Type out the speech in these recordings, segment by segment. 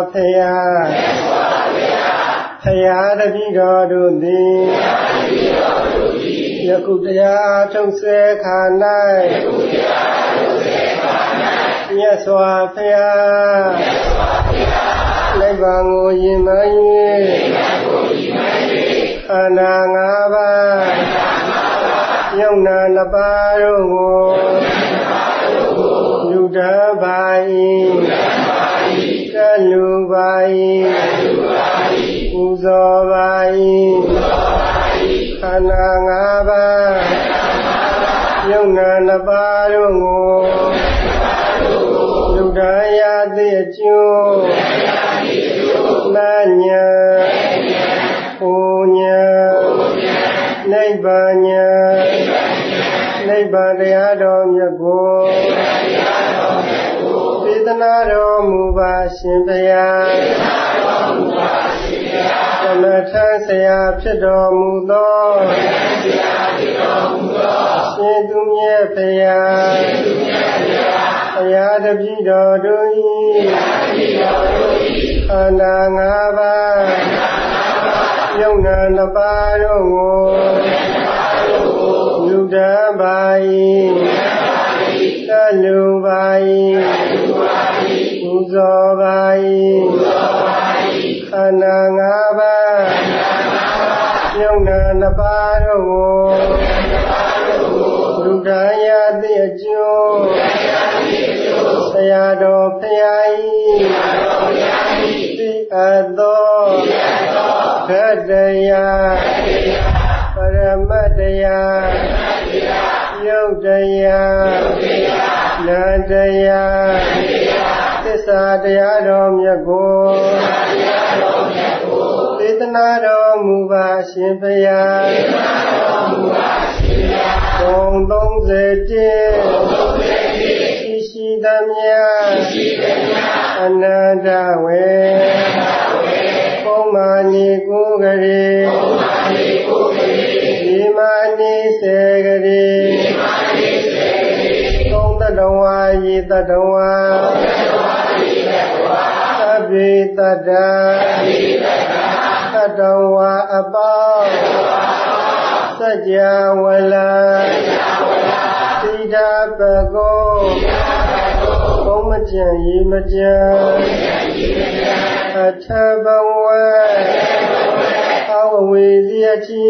ဖယားဖယားတပည့်တော်တို့သည်ယခုတရားထုတ်ဆဲခါ၌မြတ်စွာဘုရားနိဗ္ဗာန်ကိုရည်မှန်း၍ခန္ဓာ၅ပါးယုံနာနှစ်ပါးတို့ကိုလူတတ်ပါ၏ကလူပါ၏ပူဇော်ပါ၏ခန္ဓာ၅ပါးယုံနာနှစ်ပါးတို့ကိုလူတရားသည့်အကျိုးလညာပူညာနိဗ္ဗာန်ညာနိဗ္ဗာန်တရားတော်မြတ်ကိုသေသနာတော်မူပါရှင်ဘုရားသမထဆရာဖြစ်တော်မူသောရှင်သူမြတ်ဘုရားဘုရားတပည့်တော်တို့၏ခန္ဓာ၅ပါးယုံနာနှစ်ပါးတို့ကိုလူတတ်ပါ၏ကလူပါ၏ပူဇော်ပါ၏ခန္ဓာ၅ပါးယုံနာနှစ်ပါးတို့ကိုလူတရားသည့်အကျိုးဆရာတော်ဘုရား၏သိအပ်သောဓတ္တရားပရမတ္တရားယုတ်တရားနန္တရားသစ္စာတရားတော်မြတ်ကိုသေသနာတော်မူပါရှင်ဘုရားဘုံ31ရှိသမျှအနန္တဝေပုံမာနိကိုဂရေဒီမာနိစေဂရေသုံးတတဝါယိတတဝါသဗ္ဗေတတ္တသတ္တဝါအပေါင်းစัจ java လသီတာပကောဘုံမကြံရေမကြံအထဘဝအဝဝေဇယတိ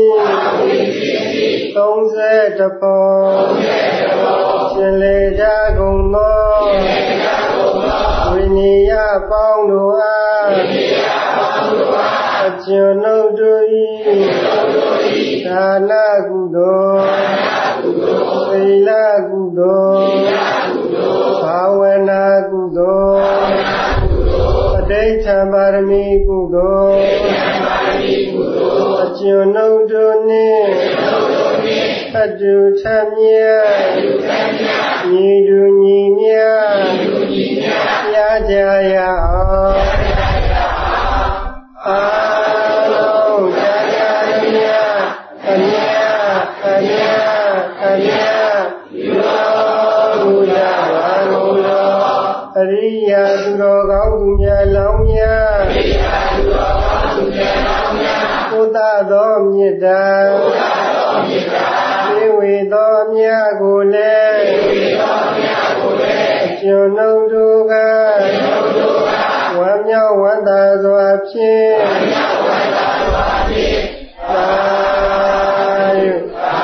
30ပေါ်ရှင်လေကြကုန်သောဝိနည်းပေါင်းတို့အားအကျွန်ုပ်တို့၏ဒါနကုသိုလ်သီလကုသိုလ်ဘာဝနာကုသိုလ်ပဋိဋ္ဌာန်ပါရမီကုသိုလ်အကျွန်ုပ်တို့နှင့်အတူထမြတ်ညီတူညီမြတ်ရကြရအောင်အာလုံးကြာကြာမြတ်အမြတ်အမြတ်အမြတ်ယူတော်မူကြပါကုန်သောအရိယာသူတော်ကောင်းသူများလောင်းများကိုယ်သာသောမေတ္တာသေဝေသောမြတ်ကိုလည်းအကျွန်ုပ်တို့ကဝမ်းမြောက်ဝမ်းသာစွာဖြင့်သာဓု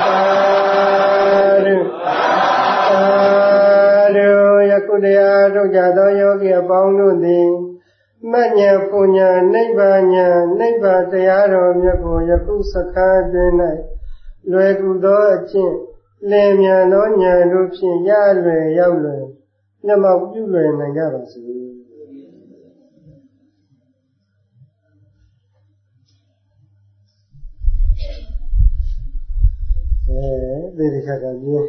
ယခုတရားထုတ်ကြသောယောဂီအပေါင်းတို့သည်မဉ္ဇဉ်ပူညာနိဗ္ဗာန်ညာနိဗ္ဗာန်တရားတော်မြတ်ကိုယခုစခန်းတွင်၌လွယ်ကူသောအကျင့်လင်မြန်သောဉာဏ်တို့ဖြင့်ရလွယ်ရောက်လွယ်မျက်မှောက်ပြုလွယ်နိုင်ကြပါစေသေချာကြပြင်း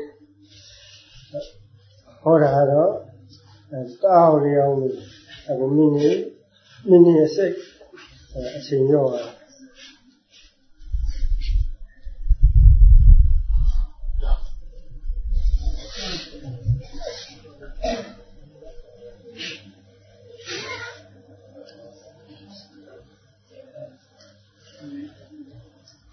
ဟောတာတော့တောက်လျောင်းလို့အခုမိနစ်အစိတ်အချိန်ရော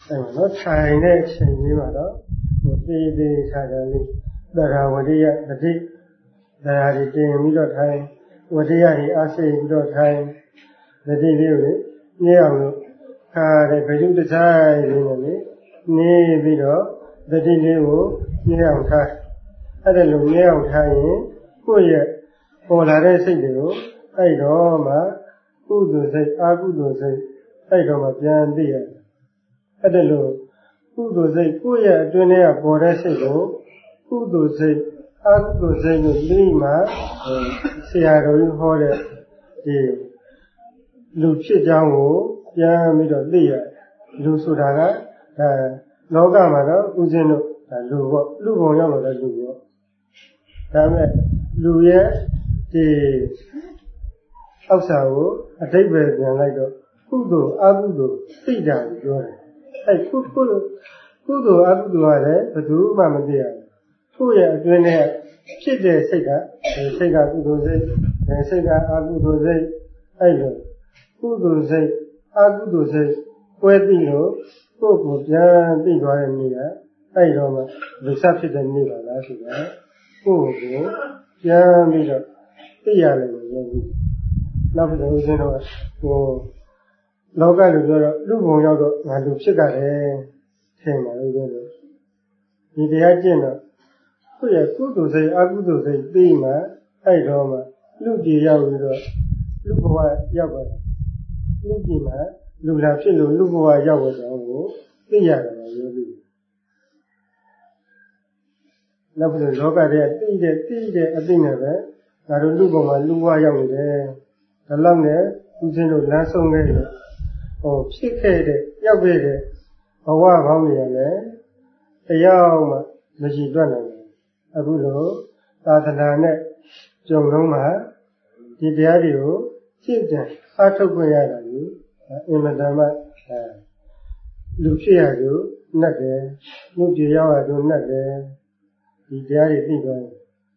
နော်ထိုင်တဲ့အချိန်ကြီးမှာတော့ဟိုသေးသေးခြားခြားလေးသရဝရိယတတိသရတွေတင်ပြီးတော့ထိုင်ဝရိယတွေအားစိတ်ပြီးတော့ထိုင်တတိလေးကိုညဲအောင်လို့ခါတဲ့ဗိဓုတဆိုင်လေးနဲ့လေနေပြီးတော့တတိလေးကိုညဲအောင်ထားအဲ့ဒါလိုညဲအောင်ထားရင်ကိုယ့်ရဲ့ပေါ်လာတဲ့စိတ်တွေကိုအဲ့တော့မှကုသိုလ်စိတ်အကုသိုလ်စိတ်အဲ့တော့မှပြန်သိရတယ်အဲ့ဒါလိုကုသိုလ်စိတ်ကိုယ့်ရဲ့အတွင်းထဲကပေါ်တဲ့စိတ်ကိုကုသိုလ်စိတ်အကုသိုလ်စိတ်ကိုသိမှဆရာတော်ကြီးဟောတဲ့ဒီလူဖြစ်ကြောင်းကိုပြန်ပြီးတော့သိရတယ်လူဆိုတာကဒါလောကမှာတော့ဥစဉ်တို့ဒါလူပေါ့လူပုံရောက်လို့လည်းလူပေါ့ဒါပေမဲ့လူရဲ့ဒီအောက်စာကိုအတိတ်ပဲပြန်လိုက်တော့ကုသိုလ်အကုသိုလ်သိတာကိုပြောတယ်အဲကုသိုလ်အကုသိုလ်ကလည်းဘယ်သူမှမသိရဘူးကိုယ့်ရဲ့အတွင်းထဲဖြစ်တဲ့စိတ်ကကုသိုလ်စိတ်စိတ်ကအကုသိုလ်စိတ်အဲလိုကုသိုလ်စိတ်အကုသိုလ်စိတ်ကွဲသိလို့ကိုယ့်ကိုပြန်သိသွားတဲ့နေ့ကအဲတော့မှလူစားဖြစ်တဲ့နေ့ပါလားဆိုတာကိုယ့်ကိုပြန်ပြီးတော့သိရလိမ့်မယ်လို့နောက်ပြီးတော့ဦးဇင်းတို့ကဟိုလောကလူပြောတော့လူဘုံရောက်တော့ငါလူဖြစ်ကြတယ်ထင်တယ်ဦးဇင်းတို့ဒီတရားကျင့်တော့ကိုယ့်ရဲ့ကုသိုလ်စိတ်အကုသိုလ်စိတ်သိမှအဲ့တော့မှလူကြည်ရောက်ပြီးတော့လူဘဝရောက်ပါတယ်လူကြည်မှလူလာဖြစ်လို့လူဘဝရောက်တဲ့ကြောင်းကိုသိရတယ်ရောပြီးနောက်ပြီးတော့လောကထဲသိတဲ့အသိနဲ့ပဲငါတို့လူဘုံမှာလူဘဝရောက်နေတယ်ဒါလောက်နဲ့ဦးဇင်းတို့လမ်းဆုံးခဲ့လို့ဟိုဖြစ်ခဲ့တဲ့ရောက်ခဲ့တဲ့ဘဝပေါင်းတွေလည်းတရားမှမရှိတွက်နိုင်ဘူးအခုလိုသာသနာနဲ့ကြုံလုံးမှာဒီတရားတွေကိုရှင်းကြအားထုတ်ခွင့်ရတာကြီးအင်မတန်မှလူဖြစ်ရလို့နှက်တယ်လူပြေရောက်ရလို့နှက်တယ်ဒီတရားတွေသိသွား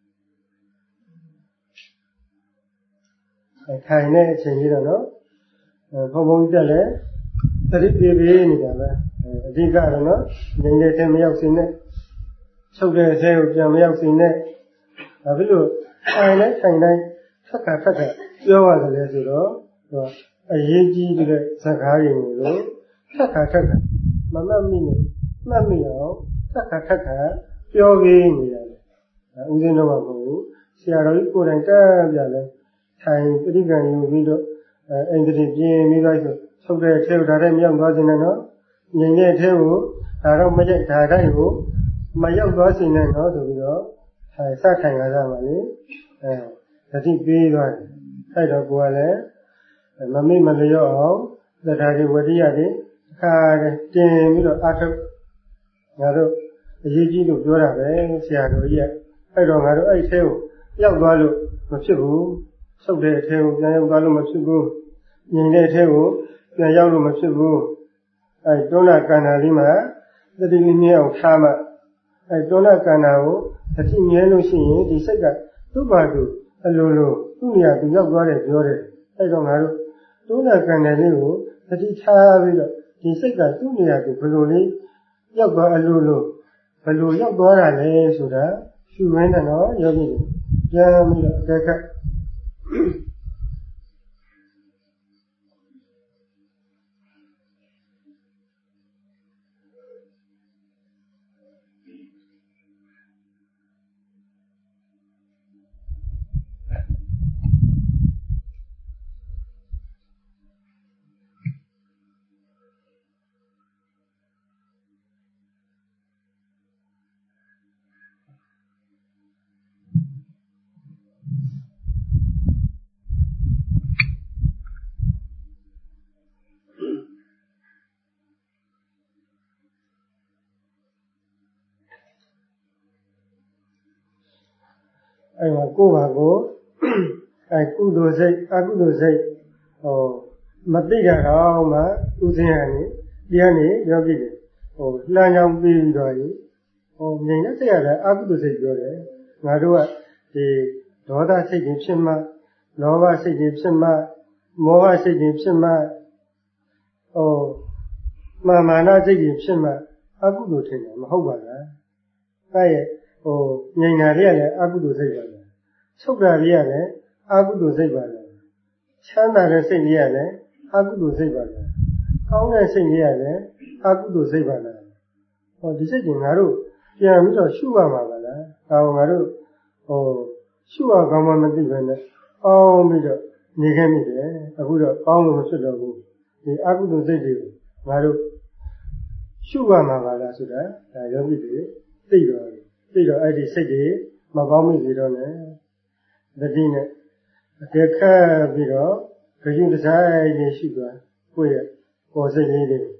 ရင်ထိုင်တဲ့အချိန်ကြီးတော့နော်ဘုံတက်လဲသတိပြေးနေတာပဲအဓိကတော့နော်နေနေတဲ့မရောက်စင်နဲ့ချုပ်တဲ့အဆဲကိုပြန်မရောက်စင်နဲ့ဒါဖြစ်လို့ထိုင်တိုင်းထက်ခါပြောရတယ်လေဆိုတော့အရေးကြီးတဲ့စကားတွေကိုထက်ခါမမှတ်မိနဲ့မှတ်မိအောင်ထက်ခါပြောပေးနေရတယ်ဦးဇင်းတို့ကမဟုတ်ဘူးဆရာတော်ကြီးကိုယ်တိုင်တက်ပြလဲထိုင်ပဋိကံယူပြီးတော့အိမ်တည်းပြင်းပြီးတော့ချုပ်တဲ့အထဲကိုဒါတိုင်းမရောက်သွားစင်နဲ့နော်ငြိမ်တဲ့အထဲကိုဒါတော့မကြိုက်ဒါတိုင်းကိုမရောက်သွားစင်နဲ့နော်ဆိုပြီးတော့စထိုင်ကြတာပါလေသတိပေးသွားတယ်အဲ့တော့ကိုယ်ကလည်းမမေ့မလျော့အောင်တရားတွေဝတ္တရားတွေအခါတင်ပြီးတော့အထုတ်ငါတို့အရေးကြီးလို့ပြောတာပဲဆရာတော်ကြီးကအဲ့တော့ငါတို့အဲ့ထဲကိုရောက်သွားလို့မဖြစ်ဘူးဆုတ်တဲ့အထဲကိုပြန်ရောက်သွားလို့မဖြစ်ဘူးငြိမ်တဲ့အထဲကိုပြန်ရောက်လို့မဖြစ်ဘူးအဲ့တွန်းနာကန္နာလေးမှာသတိလေးမြဲအောင်ထားမှအဲ့တွန်းနာကန္နာကိုသတိမြဲလို့ရှိရင်ဒီစိတ်ကသူ့ဘာသူအလိုလိုသူ့နေရာသူရောက်သွားတယ်ပြောတယ်အဲ့တော့ငါတို့တွန်းနာကန္နာလေးကိုသတိထားပြီးတော့ဒီစိတ်ကသူ့နေရာသူဘယ်လိုလေးရောက်သွားအလိုလိုဘယ်လိုရောက်သွားတာလဲဆိုတာရှုရင်းနဲ့တော့ယောဂီတွေပြန်ပြီးတော့အကဲခတ်အဲ့မှာကိုယ့်ဘာကိုအဲ့ကုသိုလ်စိတ်အကုသိုလ်စိတ်မသိတာတော့မှဥစဉ်ကနေဒီကနေယောဂီတွေလှမ်းချောင်းပြီးတော့ငြိမ်တဲ့စိတ်ရတယ်အကုသိုလ်စိတ်ပြောတယ်ငါတို့ကဒီဒေါသစိတ်တွေဖြစ်မှလောဘစိတ်တွေဖြစ်မှမောဟစိတ်တွေဖြစ်မှမာနစိတ်ကြီးဖြစ်မှအကုသိုလ်ထင်တယ်မဟုတ်ပါလားအဲ့ရဲ့ငြိမ်တာလေးကလည်းအကုသိုလ်စိတ်ပါလားချုပ်တာလေးကလည်းအကုသိုလ်စိတ်ပါလားချမ်းသာတဲ့စိတ်လေးကလည်းအကုသိုလ်စိတ်ပါလားကောင်းတဲ့စိတ်လေးကလည်းအကုသိုလ်စိတ်ပါလားဒီစိတ်ကငါတို့ပြန်ပြီးတော့ရှုရမှာပါလားဒါကိုငါတို့ရှုရကောင်းမှမသိပဲနဲ့အောင်းပြီးတော့နေခဲ့မိတယ်အခုတော့ကောင်းလို့မဖြစ်တော့ဘူးဒီအကုသိုလ်စိတ်တွေကိုငါတို့ရှုရမှာပါလားဆိုတာဒါယောဂီတွေသိတော့အဲ့ဒီစိတ်တွေမပေါင်းမိသေးတော့နဲ့တတိနဲ့အကဲခတ်ပြီးတော့ကြွတစားနေရှိသွားကိုယ့်ရဲ့ပေါ်စိတ်လေးတွေ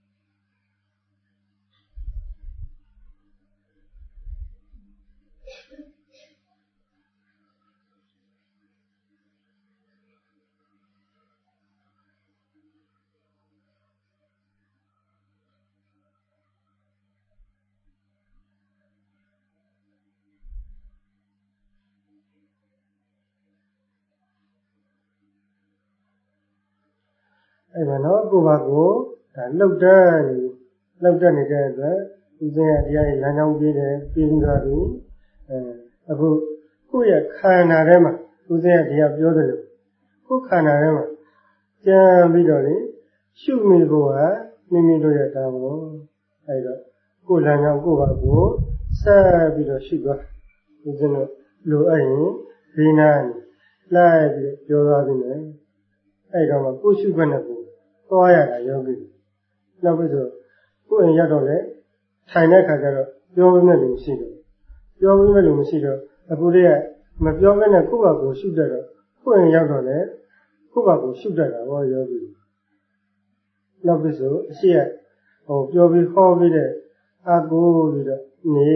အဲ့မှာနော်ကိုယ့်ဘာကိုဒါလှုပ်တတ်နေတဲ့အတွက်ဦးဇင်းရတရားရဲ့လမ်းကြောင်းပြီးတယ်ပြီးပြီးသွားပြီအခုကိုယ့်ရဲ့ခန္ဓာထဲမှာဦးဇင်းရတရားပြောတယ်လို့ကိုယ်ခန္ဓာထဲမှာကြံပြီးတော့လေရှုမိဖို့ကမိမိတို့ရဲ့တာဝန်အဲ့တော့ကိုယ်လမ်းကြောင်းကိုယ့်ဘာကိုဆက်ပြီးတော့ရှုသွားဦးဇင်းတို့လိုအပ်ရင်ဒီနာလိုက်ပြီးပြောသွားပြီလေအဲ့တော့မှကိုယ်ရှုခွင့်နဲ့ကိုသွားရတာယောဂီနောက်ပြီးဆိုကိုယ်အိမ်ရတော့လေထိုင်တဲ့ခါကျတော့ပြောပေးမဲ့လို့မရှိတော့အခုလေးကမပြောမဲနဲ့ကိုယ့်ဘာကိုရှုတတ်တော့ကိုယ်အိမ်ရောက်တော့လေကိုယ့်ဘာကိုရှုတတ်တာဟောယောဂီနောက်ပြီးဆိုအရှိရပြောပြီးဟောပြီးတဲ့အကူပြီးတော့နေ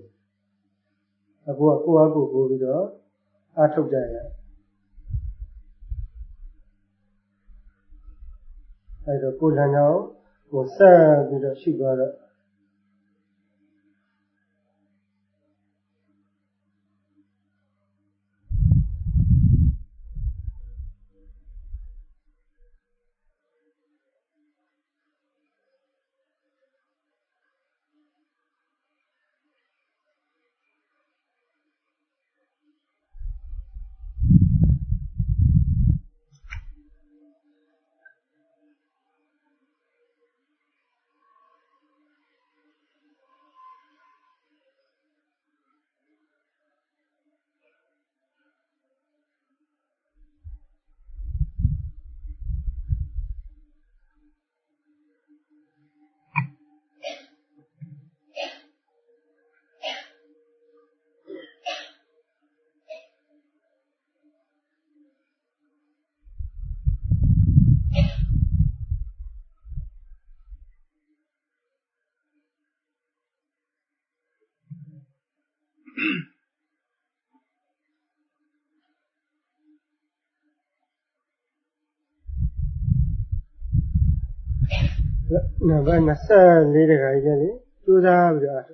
အခုကကိုယ့်အကူကိုပြီးတော့အထုတ်ကြရအဲ့တော့ကိုယ်လမ်းကြောင်းကိုဆက်ပြီးတော့ရှိသွားတော့နောက်ပိုင်း24တခါကြီးလေကျိုးစားပြီးတော့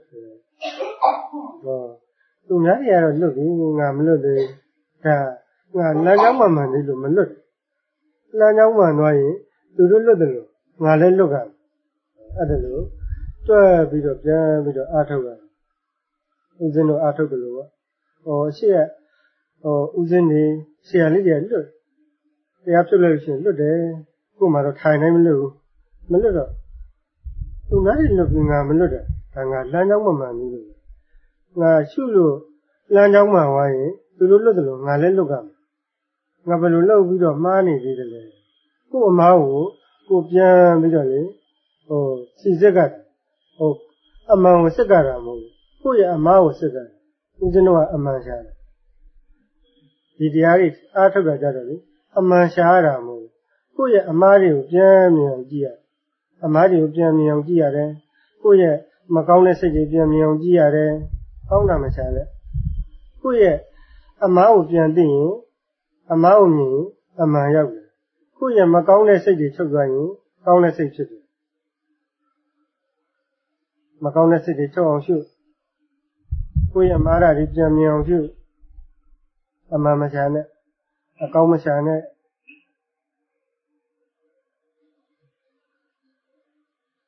သူများတွေကတော့လွတ်ပြီငါမလွတ်သေးဒါငါလမ်းကြောင်းမှန်သေးလို့မလွတ်လမ်းကြောင်းမှန်သွားရင်သူတို့လွတ်တယ်လို့ငါလည်းလွတ်ကအဲ့ဒါလို့တွဲပြီးတော့ပြန်ပြီးတော့အားထုတ်ရတယ်ဦးဇင်းတို့အားထုတ်တယ်လို့ရှေ့ကဦးဇင်းနေဆရာလေးတွေလွတ်တရားဖြစ်လို့ရှိရင်လွတ်တယ်ကို့မှာတော့ထိုင်နိုင်မလို့တော့သူများတွေလွတ်ပြီးငါမလွတ်တယ်ဒါငါလမ်းကြောင်းမှန်ဘူးလို့ငါရှုလို့လမ်းကြောင်းမှန်သွားရင်သူတို့လွတ်တယ်လို့ငါလည်းလွတ်ကမယ်ငါဘယ်လိုလုပ်ပြီးတော့မှားနေသေးတယ်လဲကို့အမားကိုကိုပြန်ပြီးတော့လေစီစစ်ကအမှန်ကိုစစ်ကြတာမဟုတ်ဘူးကိုယ့်ရဲ့အမားကိုစစ်ကြတယ်ဦးဇင်းတို့ကအမှန်ရှာတယ်ဒီတရားတွေအားထုတ်တာကြတော့လေအမှန်ရှာရတာမဟုတ်ဘူးကိုယ့်ရဲ့အမားတွေကိုပြန်မြင်အောင်ကြည့်ရအမားတွေကိုပြန်မြင်အောင်ကြည့်ရတယ်ကိုယ့်ရဲ့မကောင်းတဲ့စိတ်တွေပြန်မြင်အောင်ကြည့်ရတယ်ကောင်းတာမရှာနဲ့ကိုယ့်ရဲ့အမားကိုပြန်သိရင်အမားကိုမြင်ရင်အမှန်ရောက်တယ်ကိုယ့်ရဲ့မကောင်းတဲ့စိတ်တွေချုပ်သွားရင်ကောင်းတဲ့စိတ်ဖြစ်တယ်မကောင်းတဲ့စိတ်တွေချုပ်အောင်ရှုကိုယ့်ရဲ့မာရတွေပြန်မြင်အောင်ရှုအမှန်မရှာနဲ့အကောင်းမရှာနဲ့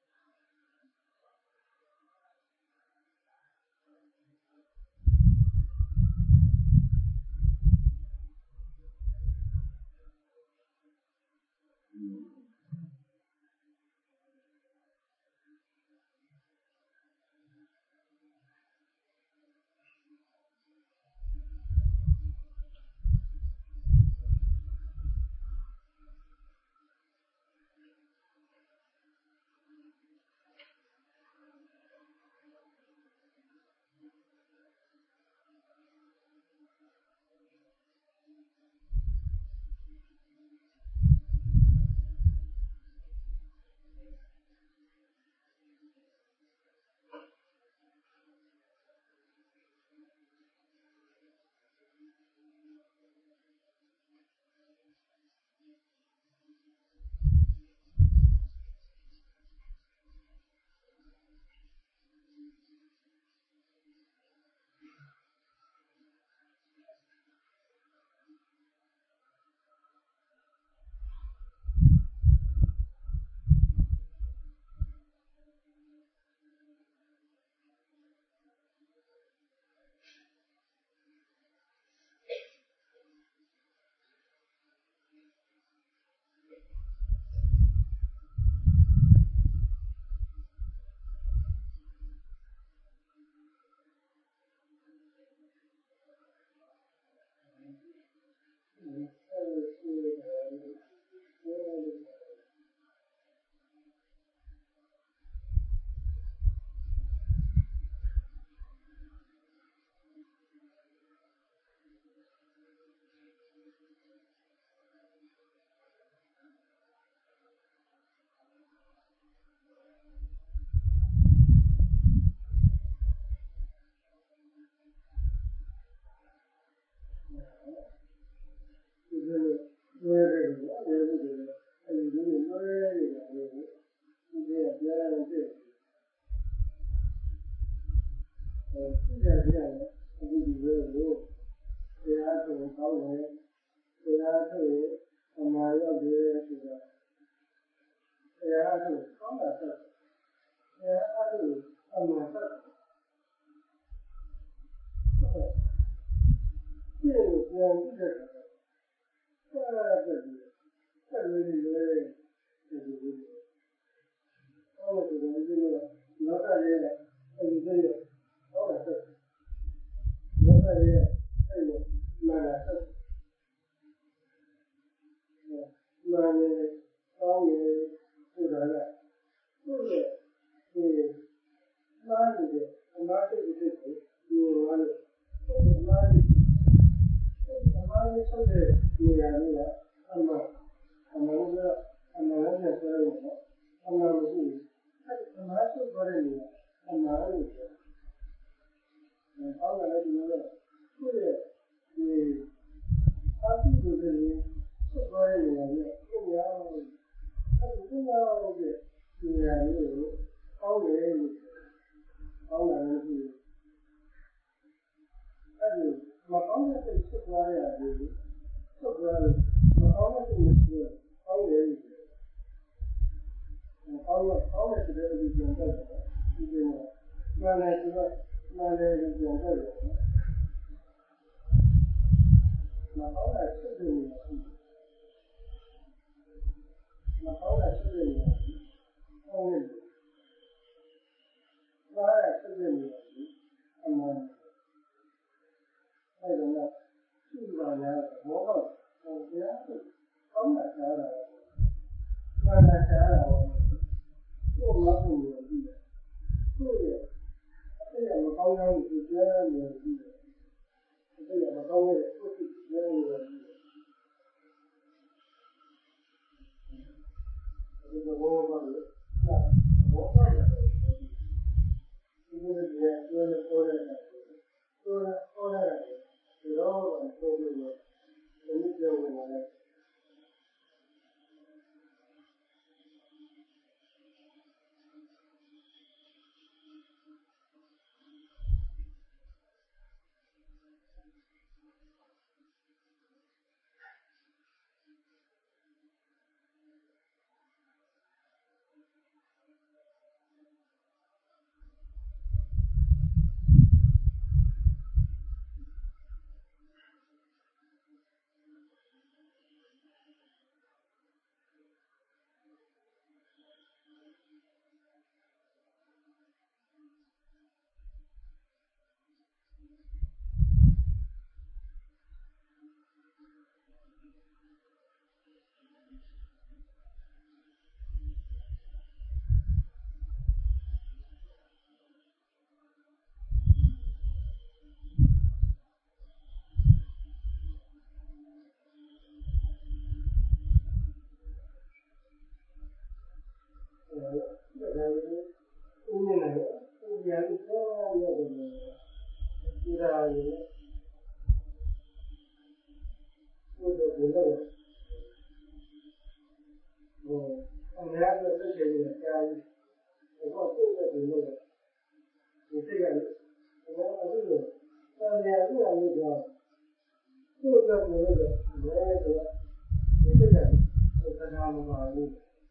的这些人家里，我做的什么的，你这个，我这个，两个那个，做的什么的，你这个，我跟他们讲的，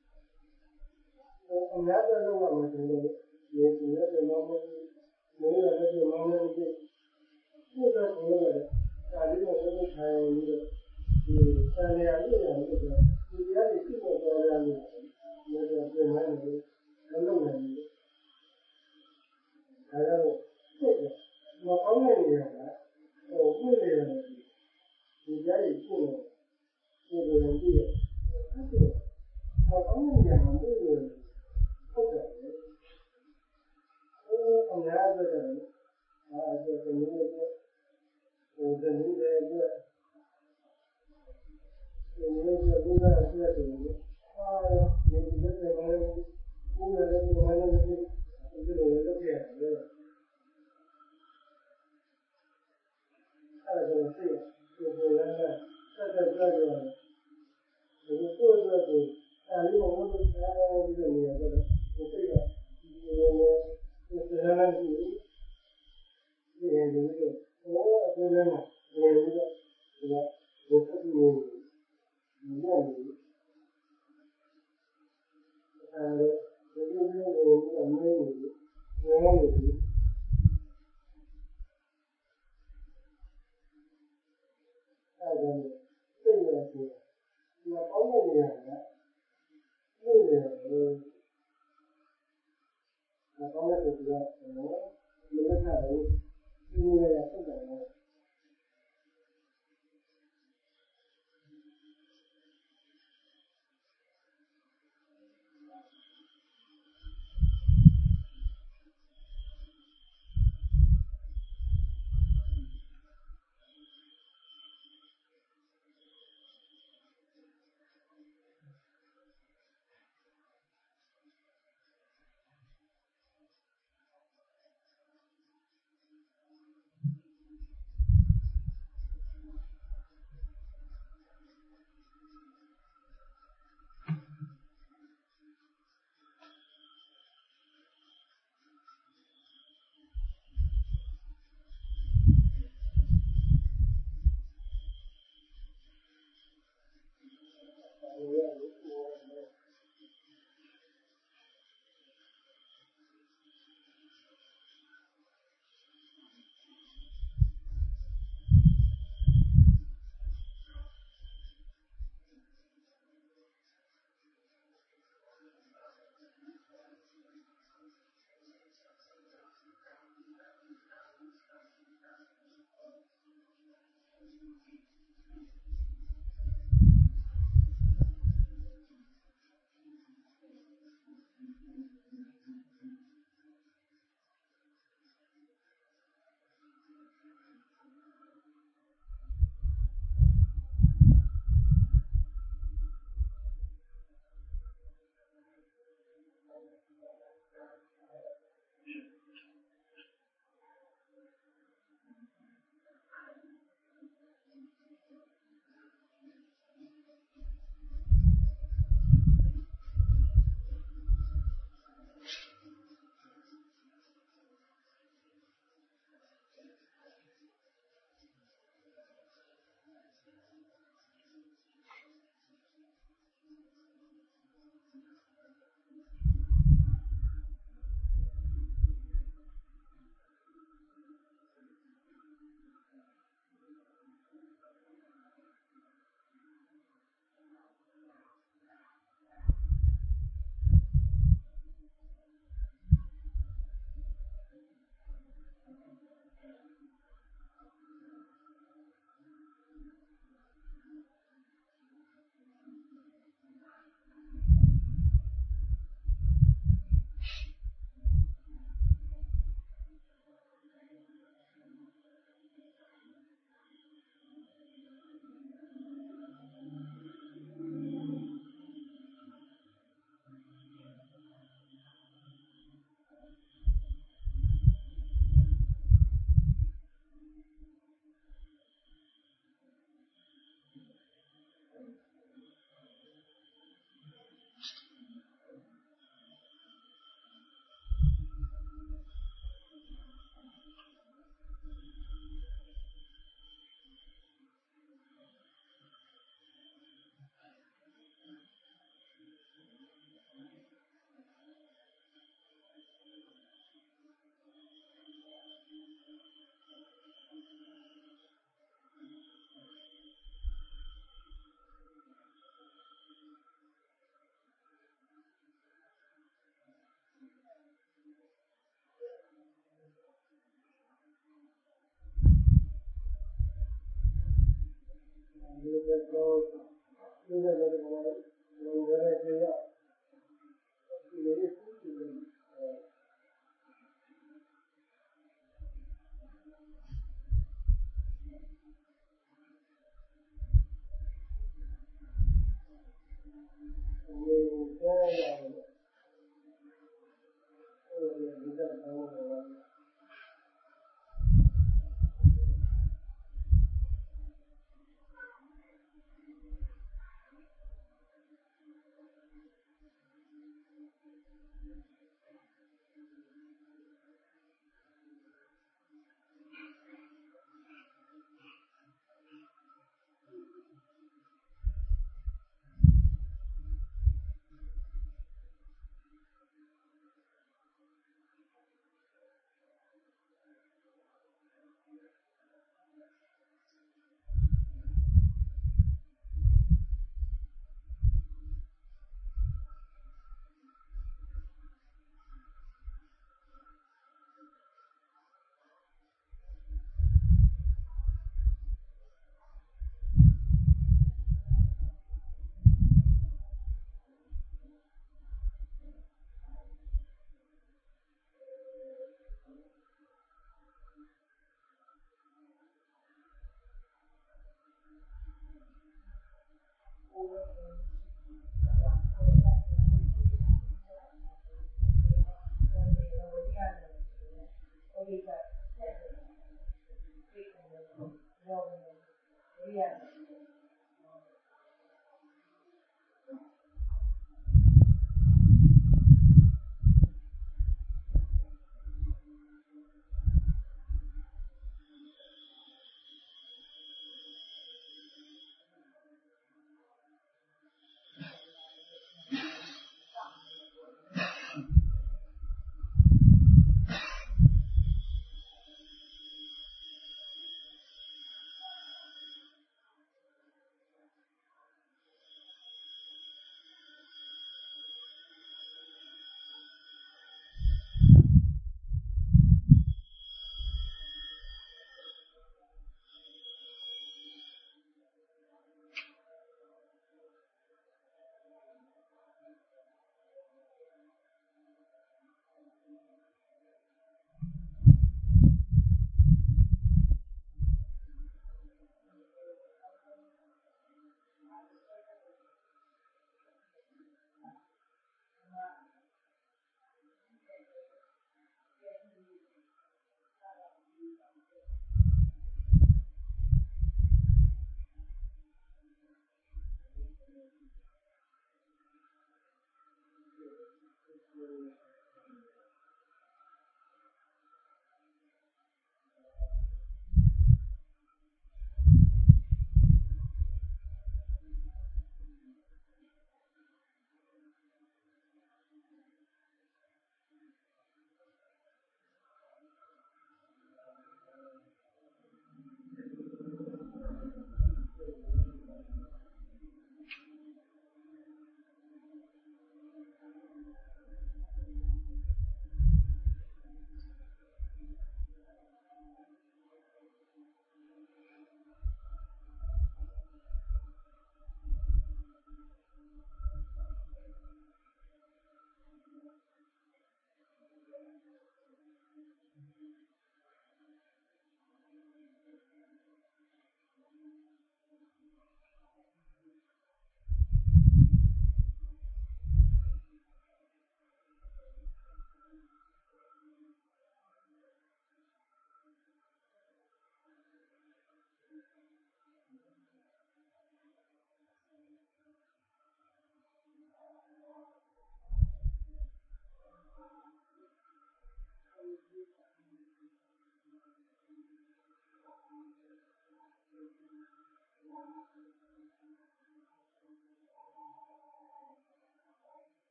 我们家的那个嘛，也主要是我们，没有那个我们的，做的什么的，家里面我们还有一个，3年6年那个，你家里这么高的那个最难的，还弄的。还有这个，我方面的呢，我为了你家里住的这个人地，他是我方面的这个不可能，我们家这个人就是你那个，这你这个，你那个公干这个你这个什么公干的这个反正这个人都变了。这个是就是那个这我做这个因为我们这个年的这个就是相当于这个我这边呢这个我不是你愿意我就是我没有这个是我方面的我方面就是没有太多因为不可能现在的这个我原来这样，也有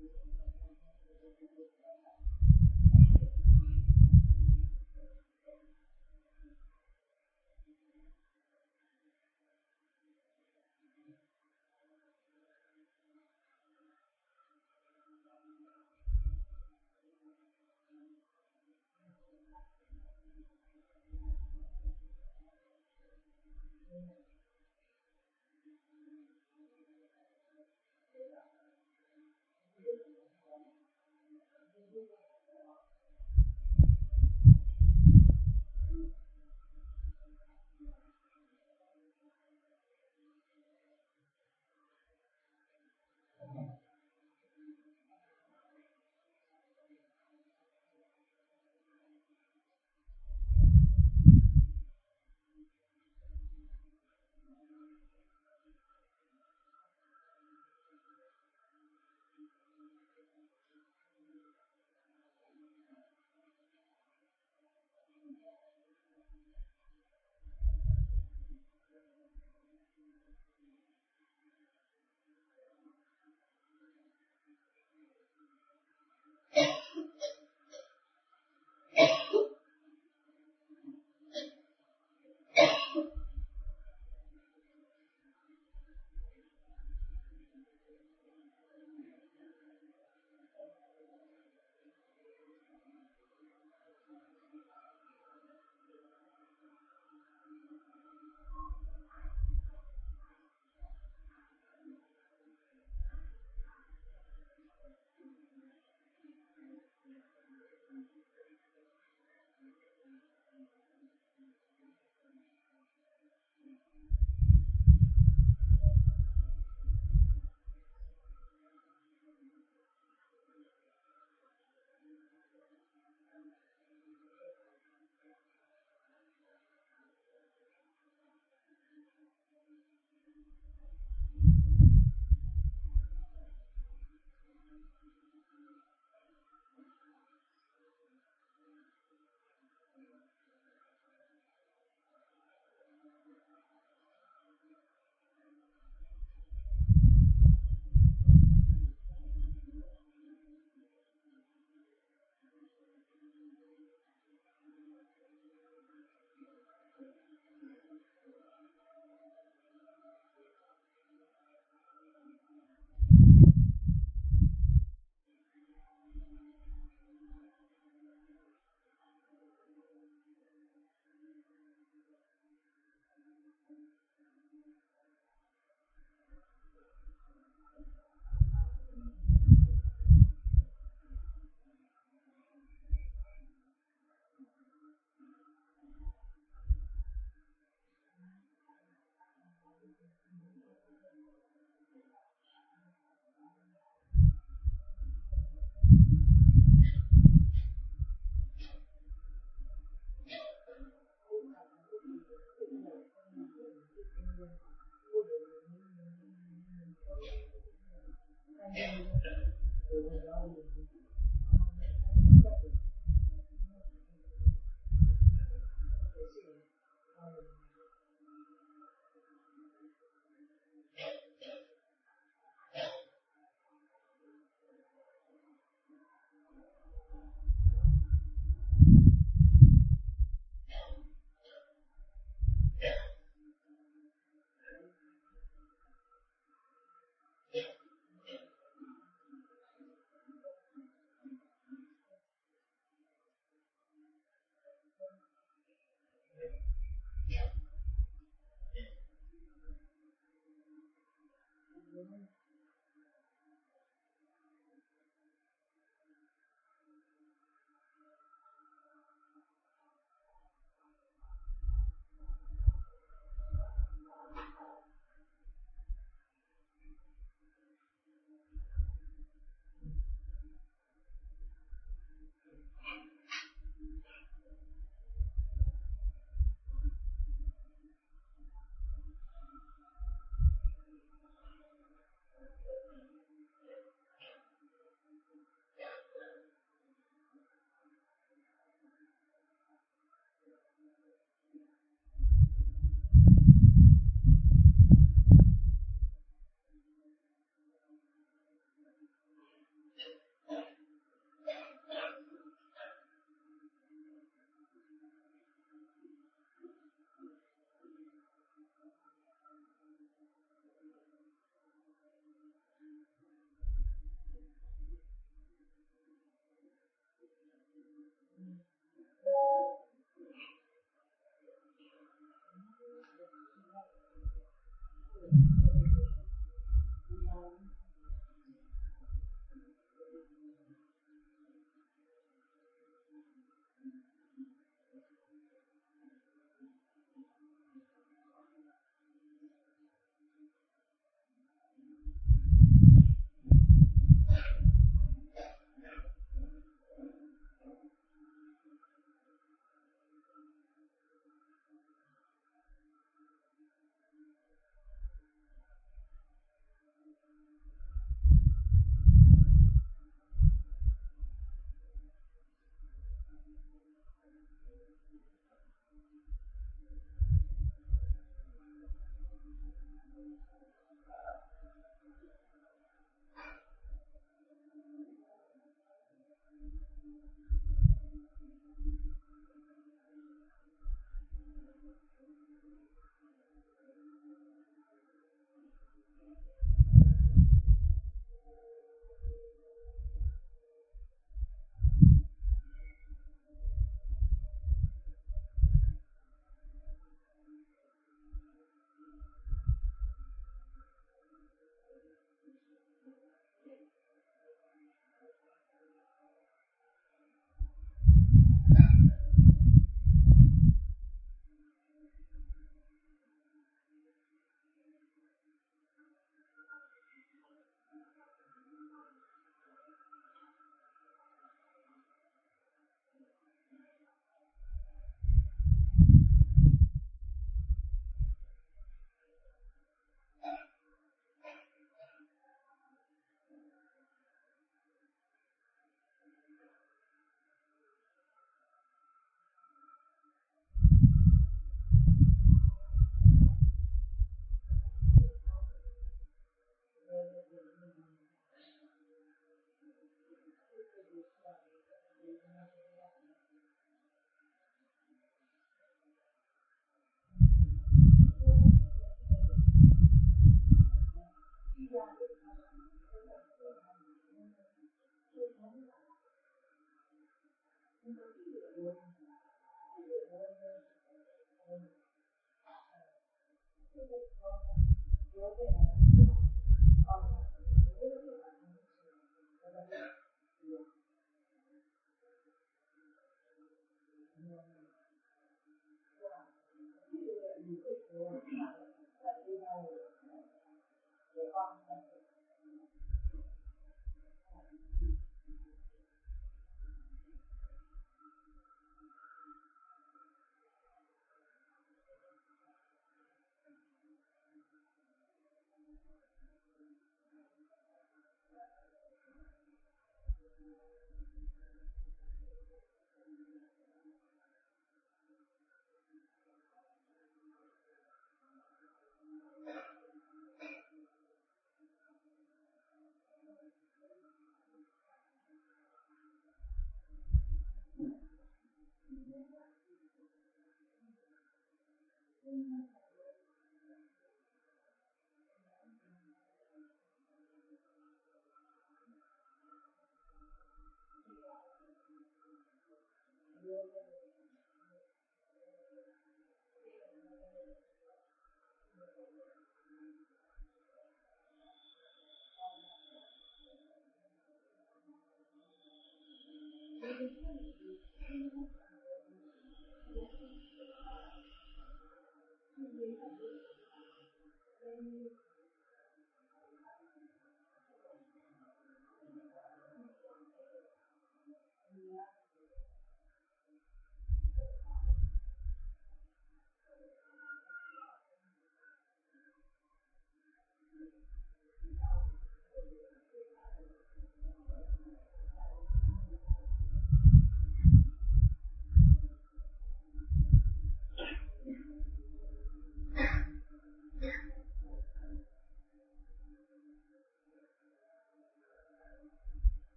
Yeah.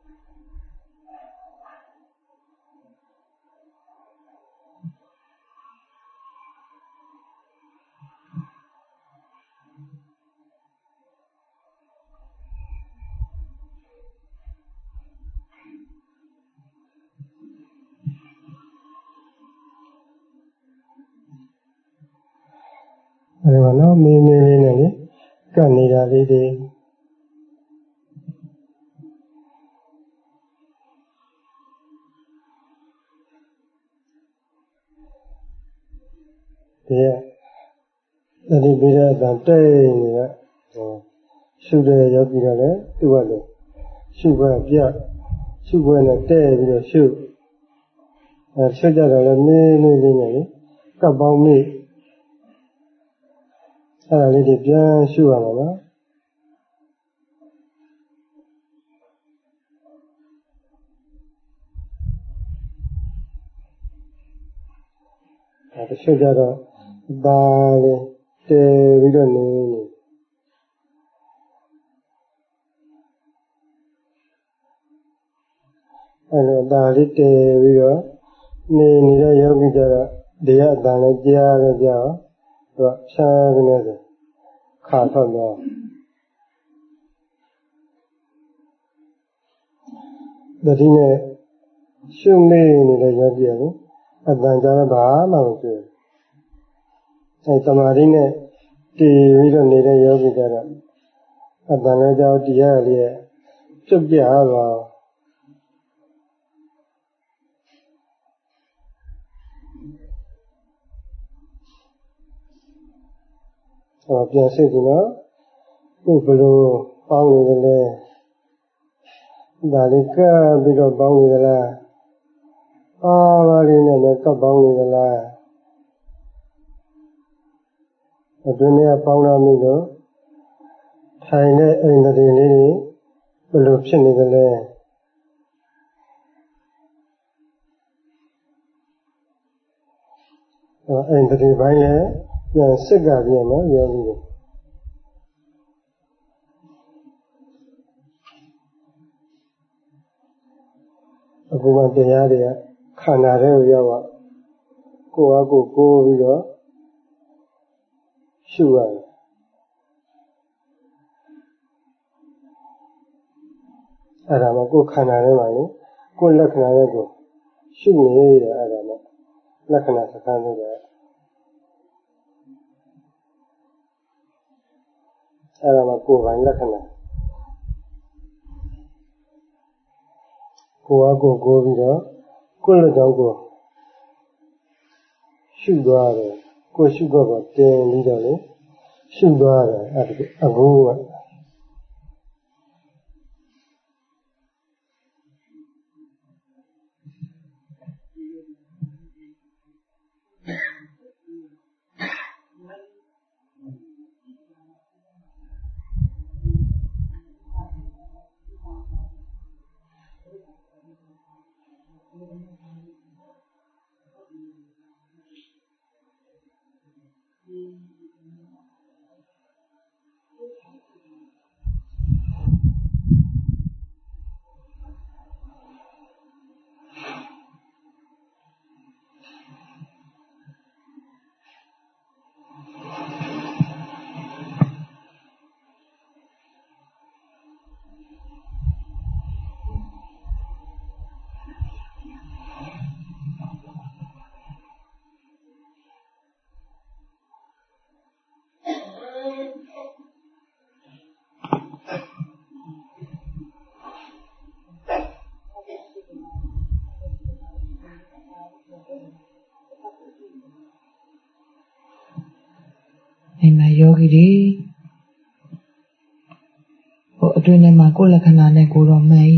အဲ့ဒါနော်မေးလေးနဲ့လေကတ်နေတာလေးတွေဒီတတိပိရအတန်တဲ့နေတာရှုတဲ့ရောက်ပြီးတော့လေသူ့ကလေရှုခွင့်ပြရှုခွင့်နဲ့တဲ့ပြီးတော့ရှုရှုကြတော့လေမေးလေးနဲ့လေကပ်ပေါင်းမေးအဲ့ဒါလေးတွေပြန်ရှုရမှာနော်တချို့ကြတော့ဒါလေးတည်ပြီးတော့နေအဲ့လိုဒါလေးတည်ပြီးတော့နေတဲ့ယောဂီကြတော့ဒီကအတန်လေးကြားလဲကြားသူကဖြားနေတယ်ခါထွက်တော့တတိနဲ့ရှုမေးနေတဲ့ယောဂီရတယ်အတန်ကြားတော့ဘာမှမဖြစ်အဲတမာရီနဲ့တည်ပြီးတော့နေတဲ့ယောဂီကြတော့အတန်လည်းကြောက်တရားလေးပြုတ်ပြသွားပြန်စစ်ကြည့်နော်ကိုယ်ဘယ်လိုပေါင်းနေတယ်လဲဒါလေးကပ်ပြီးတော့ပေါင်းနေသလားပါလေးနဲ့လည်းကပ်ပေါင်းနေသလားအတွင်းထဲကပေါင်းလာမိလို့ထိုင်တဲ့အိမ်တည်းလေးဘယ်လိုဖြစ်နေသလဲအိမ်တည်းပိုင်းလည်းပြန်စစ်ကြပြန်နော်ယောဂီတွေအခုမှတရားတွေကခန္ဓာထဲကိုရောက်သွားကိုယ်ကကိုယ်ပြီးတော့ရှုရတယ်အဲ့ဒါမှကိုယ်ခန္ဓာထဲမှာလေကိုယ်လက္ခဏာနဲ့ကိုရှုနေတယ်အဲ့ဒါမှလက္ခဏာစကားလို့တယ်အဲ့ဒါမှကိုယ်ပိုင်လက္ခဏာကိုယ်ကကိုယ်ပြီးတော့ကိုယ်လက်ကြောင့်ကိုရှုသွားတယ်ကိုယ်ရှုတော့တင်ပြီးတော့လေရှုသွားတယ်အဲ့ဒါအခုကယောဂီတွေအတွင်းထဲမှာကိုယ်လက္ခဏာနဲ့ကိုယ်တော့မှန်ဤ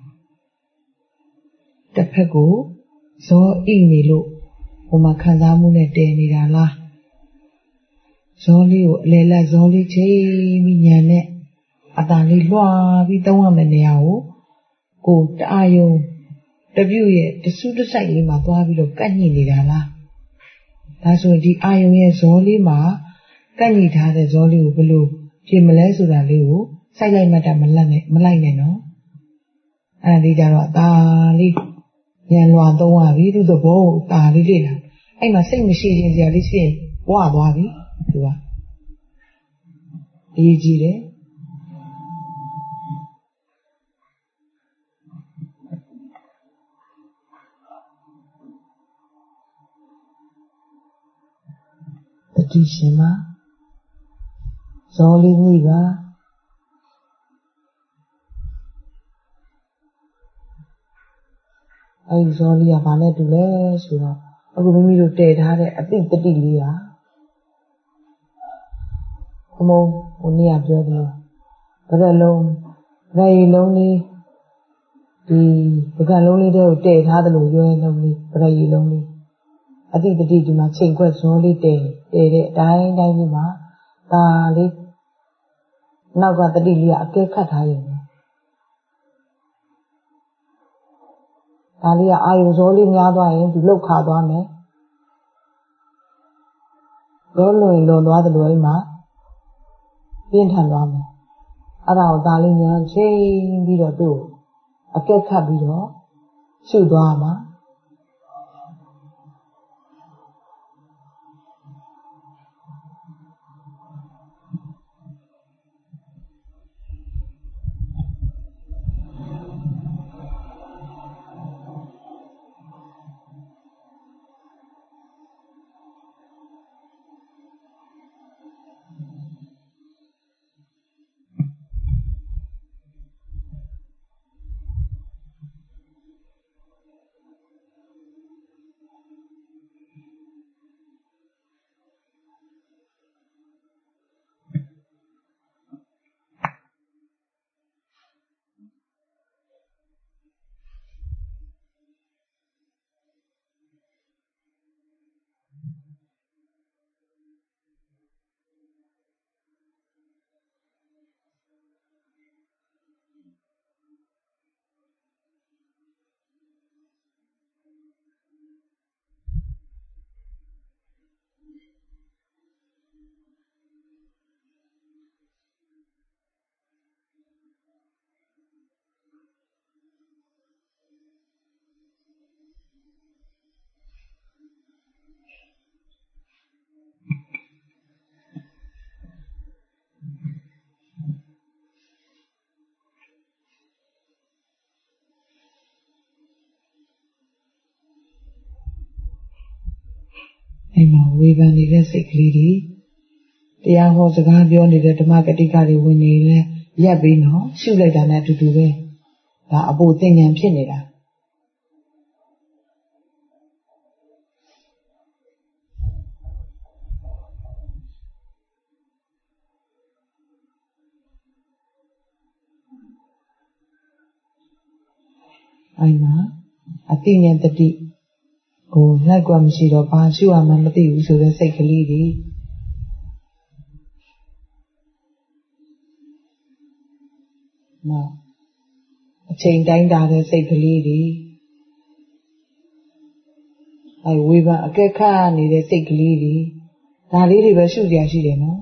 တစ်ဖက်ကိုဇောအိနေလို့ဟိုမှာခံစားမှုနဲ့တည်နေတာလားဇောလေးကိုအလေလက်ဇောလေးချိန်ပြီးညံနဲ့အတန်လေးလွှာပြီးသုံးရမယ့်နေရာကိုတအားယုံတပြုတ်ရဲ့တဆူးတစိုက်လေးမှာသွားပြီးတော့ကန့်ညှိနေတာလားဒါဆိုရင်ဒီအာယုံရဲ့ဇောလေးမှာကန့်ညှိထားတဲ့ဇောလေးကိုဘယ်လိုပြင်မလဲဆိုတာလေးကိုစိုက်လိုက်မှတ်တာမလိုက်နဲ့နော်အဲ့ဒီကြတော့ဒါလေးဉာဏ်လွာသုံးရပြီသူသဘောကိုဒါလေးလေ့လာအဲ့မှာစိတ်မရှိခြင်းစရာလေးရှိရင်ဝသွားပြီသူကအရေးကြီးတယ်တတိရှင်မှာဇောလေးမိပါအဲ့ဒီဇောလေးကဘာနဲ့တူလဲဆိုတော့အခုမိမိတို့တည်ထားတဲ့အတိတတိလေးဟာဘုံဟိုနေ့ကပြောတယ်ဗရက်လုံးဗရေလုံးလေးဒီပကံလုံးလေးတွေကိုတည်ထားတယ်လို့ရွယ်လုံးလေးဗရေလုံးလေးအတိတတိဒီမှာချိန်ခွက်ဇောလေးတည်တဲ့အတိုင်းတိုင်းလေးမှာဒါလေးနောက်ကတတိလေးကအကဲခတ်ထားရင်ဒါလေးကအာယုဇောလေးများသွားရင်ဒီလောက်ခါသွားမယ်လောလွင်လွန်သွားတယ်လို့အိမ်မှာပြင်းထန်သွားမယ်အဲ့ဒါကိုဒါလေးညာချိန်ပြီးတော့သူ့အကဲခတ်ပြီးတော့ရှုသွားမှာအဲ့မှာဝေဖန်နေတဲ့စိတ်ကလေးတွေတရားဟောစကားပြောနေတဲ့ဓမ္မဂတိကတွေဝင်နေလဲရပ်ပြီးတော့ရှုလိုက်တာနဲ့အတူတူပဲဒါအပိုသင်္ဉာဏ်ဖြစ်နေတာအဲ့မှာအတိညာတတိဟိုနှိုက်ကမရှိတော့ဘာရှုရမှမသိဘူးဆိုတဲ့စိတ်ကလေးတွေနော်အချိန်တိုင်းတာတဲ့စိတ်ကလေးတွေအဲဝေဖန်အကဲခတ်နေတဲ့စိတ်ကလေးတွေဒါလေးတွေပဲရှုကြရရှိတယ်နော်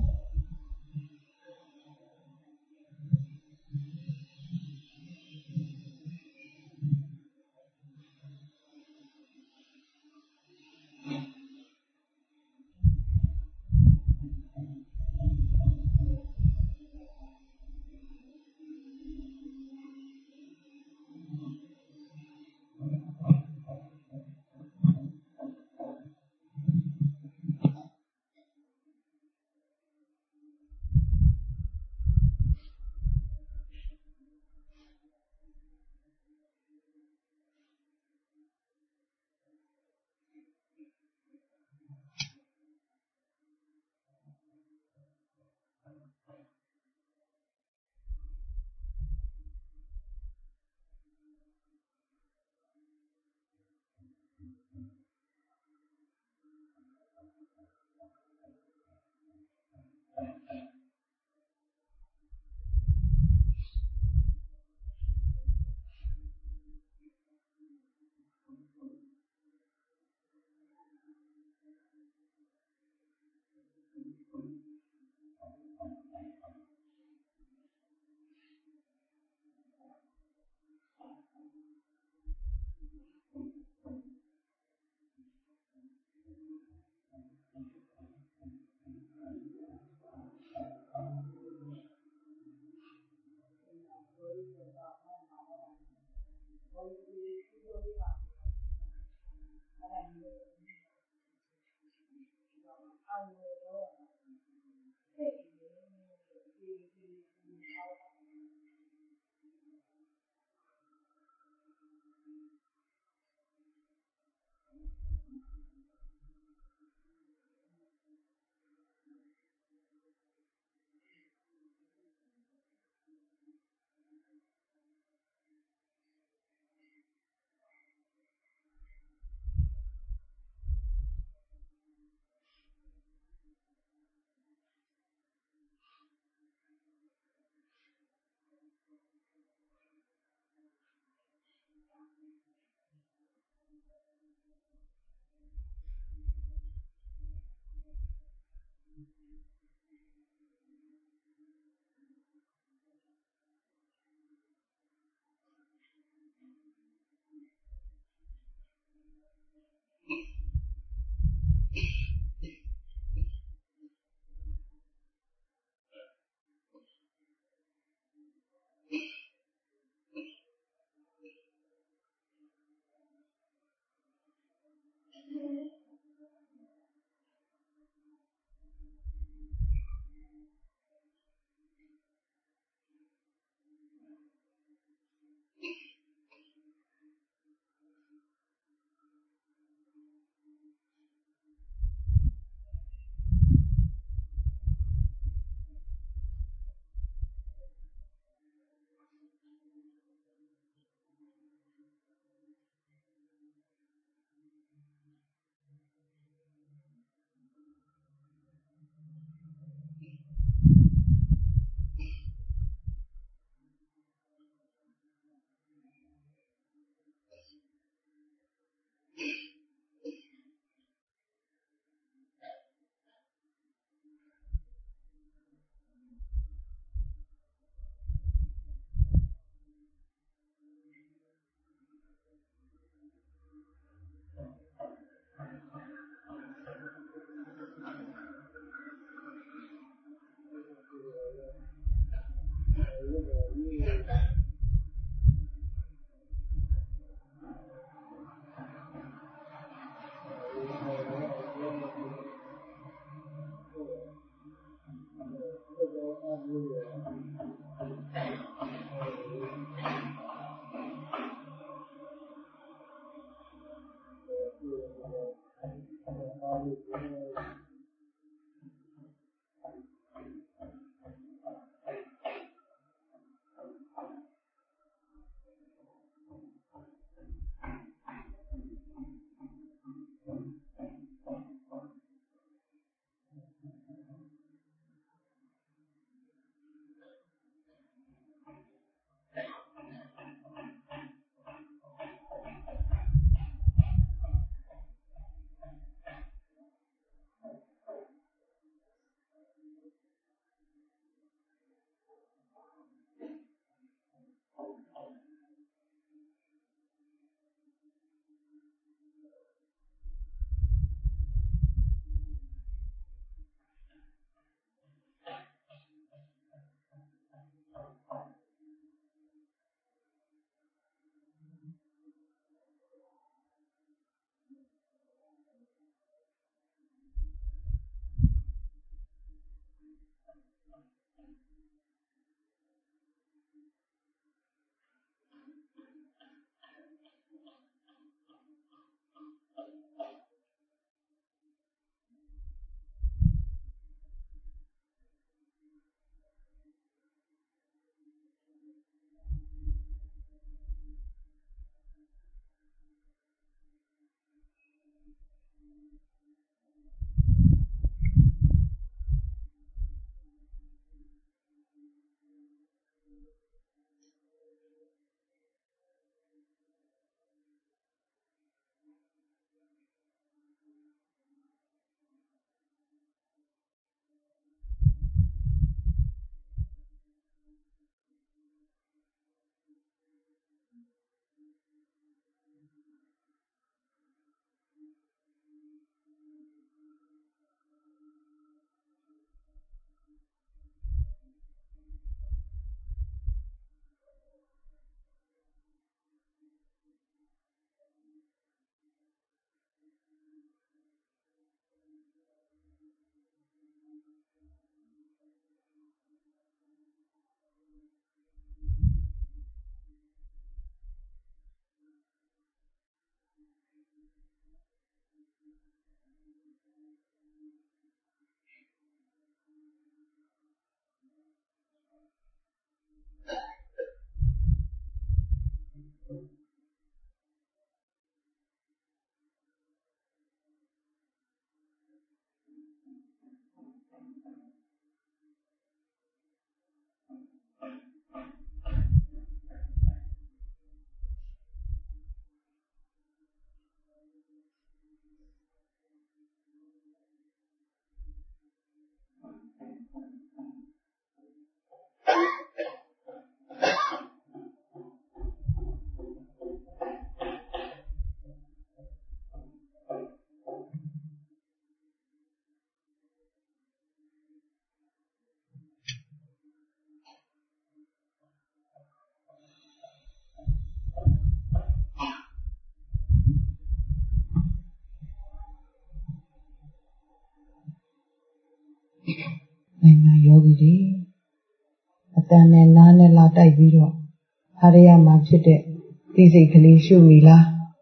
Nana yogi atane nane la tai biro hariya ma phit de ti siat kali shu mi la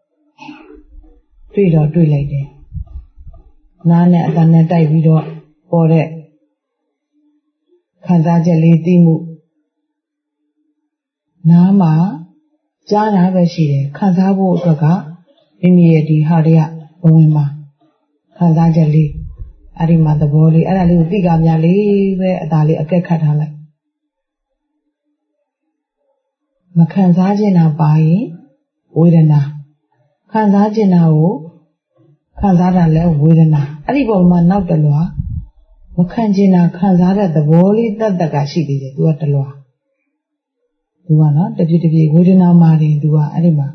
တွေ့တော့တွေ့လိုက်တယ်နားနဲ့အတန်နဲ့တိုက်ပြီးတော့ပေါ်တဲ့ခံစားချက်လေးသိမှုနားမှာကြားတာပဲရှိတယ်ခံစားဖို့အတွက်ကမိမိရဲ့ဒီဟာရဘဝင်မှာခံစားချက်လေးအဲ့ဒီမှာသဘောလေးအဲ့ဒါလေးကိုသိကများလေးပဲအသာလေးအကက်ခတ်ထားလိုက်မခံစားခြင်းတာပါရင်ဝေဒနာခံစားခြင်းတာကိုခံစားတာလဲဝေဒနာအဲ့ဒီပုံမှာနောက်တလွာမခံခြင်းတာခံစားတဲ့သဘောလေးတတ်တက်ကရှိသေးတယ်သူကတလွာသူကနော်တပြည့်တပြည့်ဝေဒနာမှာတင်သူကအဲ့ဒီမှာ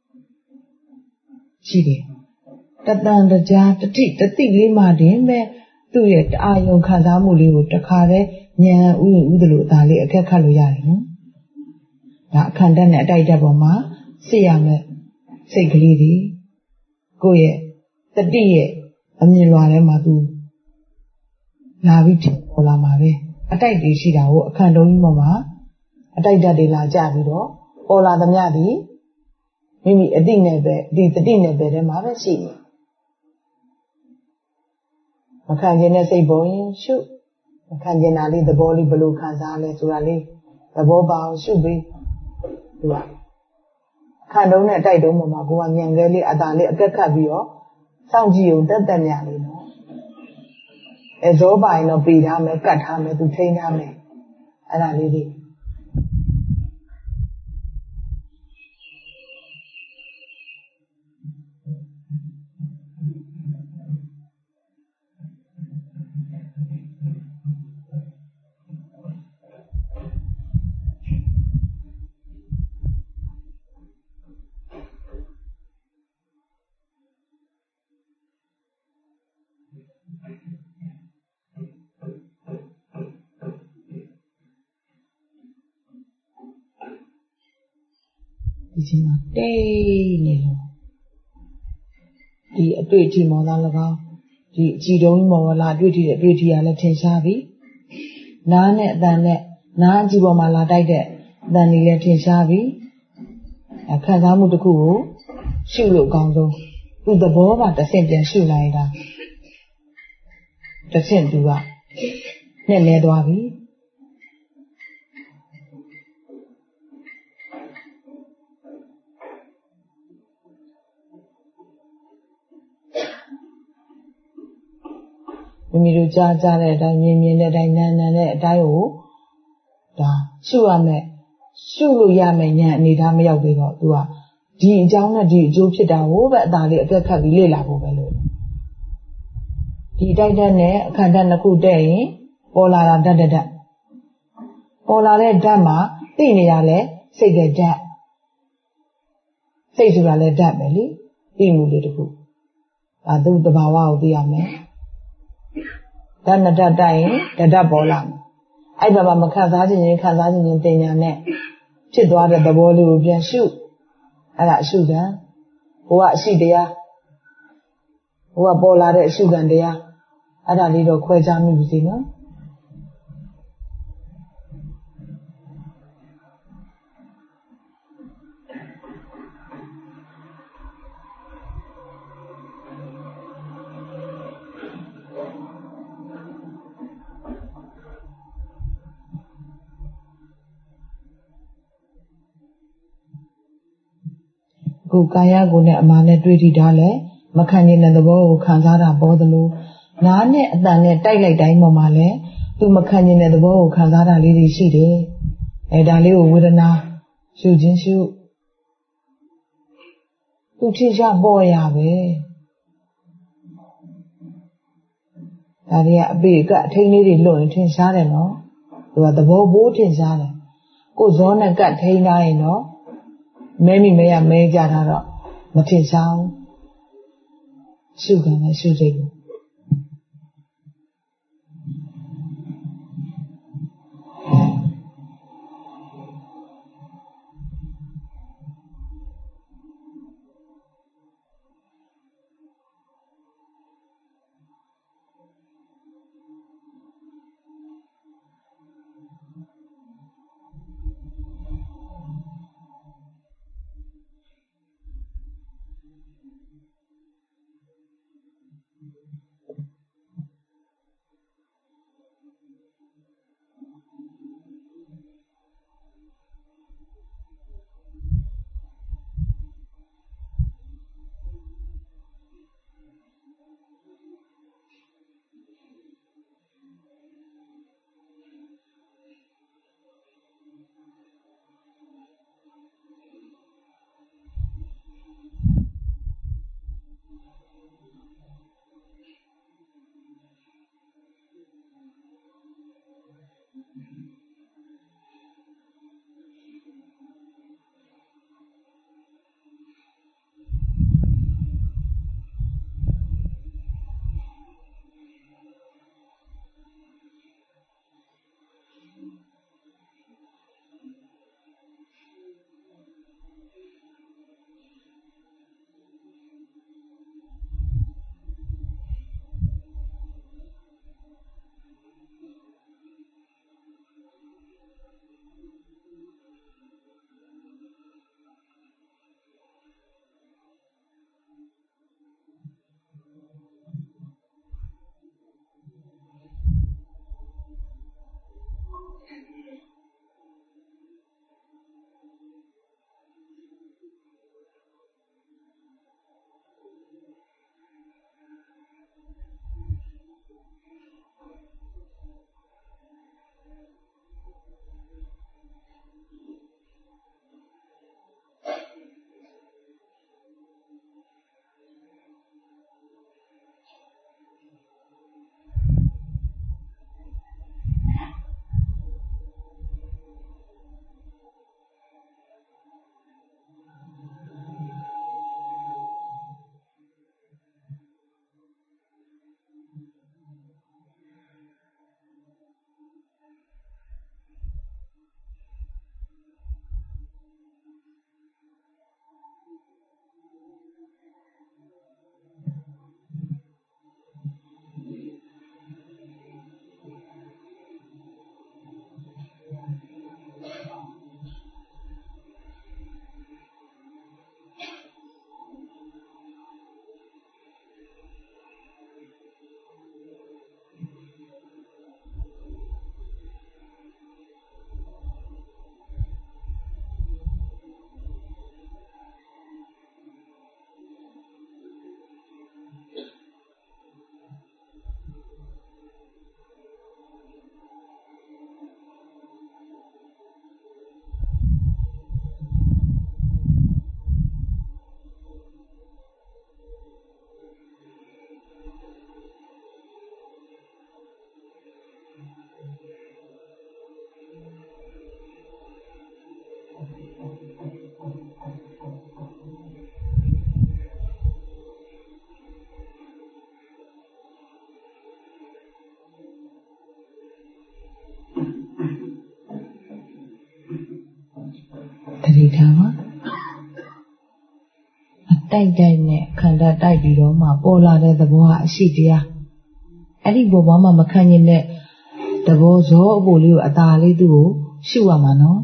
ရှိတယ်တတန်တကြားတတိလေးမှတင်ပဲသူ့ရဲ့အာယုံခံစားမှုလေးကိုတခါတည်းဉာဏ်ဥယျာဉ်ဥဒလို့အသာလေးအခက်ခတ်လို့ရတယ်နော်ဒါအခန္ဓာနဲ့အတိုက်တက်ပေါ်မှာစစ်ရမယ်စိတ်ကလေးတွေကိုယ့်ရဲ့တတိရဲ့အမြင်လွာထဲမှာသူလာပြီးပေါ်လာမှာပဲအတိုက်တွေရှိတာကိုအခန္ဓာကြီးပေါ်မှာအတိုက်ဓာတ်တွေလာကြပြီးတော့ပေါ်လာသမျှဒီမိမိအတိနဲ့ပဲဒီတတိနဲ့ပဲထဲမှာပဲရှိတယ်မခံခြင်းနဲ့စိတ်ပေါ်ရင်ရှုမခံခြင်းနာလေးသဘောလေးဘယ်လိုခံစားလဲဆိုတာလေးသဘောပါအောင်ရှုပြီးသူကခန္ဓာနဲ့တိုက်တုံးပေါ်မှာကိုကဉာဏ်ကလေးအသာလေးအကက်ခတ်ပြီးတော့စောင့်ကြည့်ုံတက်မြလေးနော်အဲဇောပိုင်တော့ပြီးထားမယ်ကတ်ထားမယ်သူထိန်းထားမယ်အဲ့ဒါလေးတွေဒီချိန်မှာတိတ်နေလို့ဒီအတွေ့အထိမော်သား၎င်းဒီအကြည်တုံးမော်လာအတွေ့အထိကလည်းထင်ရှားပြီနားနဲ့အတန်နဲ့နားအကြည့်ပေါ်မှာလာတိုက်တဲ့အတန်တွေလည်းထင်ရှားပြီခံစားမှုတစ်ခုကိုရှုလို့အကောင်းဆုံးသူ့သဘောပါတစ်ဆင့်ပြန်ရှုလိုက်တာတစ်ဆင့်သူကနဲ့လဲသွားပြီမိမိတို့ကြားတဲ့အတိုင်းမြင်တဲ့အတိုင်းနာတဲ့အတိုင်းကိုဒါရှုရမယ်ရှုလို့ရမယ်ဉာဏ်အနေထားမရောက်သေးတော့သူကဒီအကြောင်းနဲ့ဒီအကျိုးဖြစ်တာကိုပဲအသာလေးအကက်ခတ်ပြီးလေ့လာဖို့ပဲလို့ဒီတိုက်တဲ့နဲ့အခန္ဓာနှစ်ခုတည့်ရင်ပေါ်လာတာဓာတ်ပေါ်လာတဲ့ဓာတ်မှာသိနေရလဲစိတ်တဲ့ဓာတ်စိတ်ဆိုတာလဲဓာတ်ပဲလေသိမှုလေးတစ်ခုဒါသူ့တဘာဝကိုသိရမယ်ဓာတ်နဲ့ဓာတ်တိုက်ရင်ဓာတ်ပေါ်လာမယ်အဲ့ဒါမှမခံစားခြင်းချင်းတင်ညာနဲ့ဖြစ်သွားတဲ့သဘောလေးကိုပြန်ရှုအဲ့ဒါအရှုခံဟိုကအရှိတရားဟိုကပေါ်လာတဲ့အရှုခံတရားအဲ့ဒါလေးတော့ခွဲခြားမိပြီစီနော်ခုကာယကိုနဲ့အမှားနဲ့တွေ့ထိတာလဲမခံကျင်တဲ့သဘောကိုခံစားတာပေါ်သလိုနားနဲ့အတန်နဲ့တိုက်လိုက်တိုင်းပေါ်မှာလဲသူမခံကျင်တဲ့သဘောကိုခံစားတာလေးတွေရှိတယ်ဒါလေးကိုဝေဒနာရှုခြင်းရှုသူထင်ရှားပေါ်ရပဲဒါတွေကအပေကအထိန်လေးတွေလွတ်ရင်ထင်ရှားတယ်နော်သူကသဘောဘိုးထင်ရှားတယ်ကိုယ်ဇောနဲ့ကတ်ထိန်ထားရင်တော့မဲမိမဲရမဲကြတာတော့မထင်ရှားဘူးရှုခံနဲ့ရှုစိတ်ကိုတတိထားပါအတိုက်တိုက်နဲ့ခန္ဓာတိုက်ပြီးတော့မှပေါ်လာတဲ့သဘောကအရှိတရားအဲ့ဒီဘောမှာမခံရင်တဲ့သဘောဇောအဖို့လေးကိုအသာလေးသူ့ကိုရှုရမှာနော်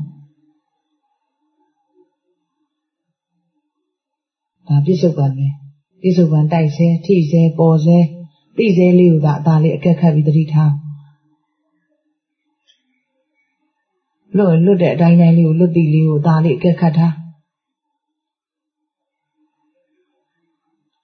ဒါပြစ္ဆုတ်ပံပဲပြစ္ဆုတ်ပံတိုက်စေထိစေပေါ်စေသိစေလေးကိုသာအသာလေးအကက်ခတ်ပြီးတတိထားလွတ်တဲ့အတိုင်းတိုင်းလေးကိုလွတ်တိလေးကိုအသာလေးအကက်ခတ်ထား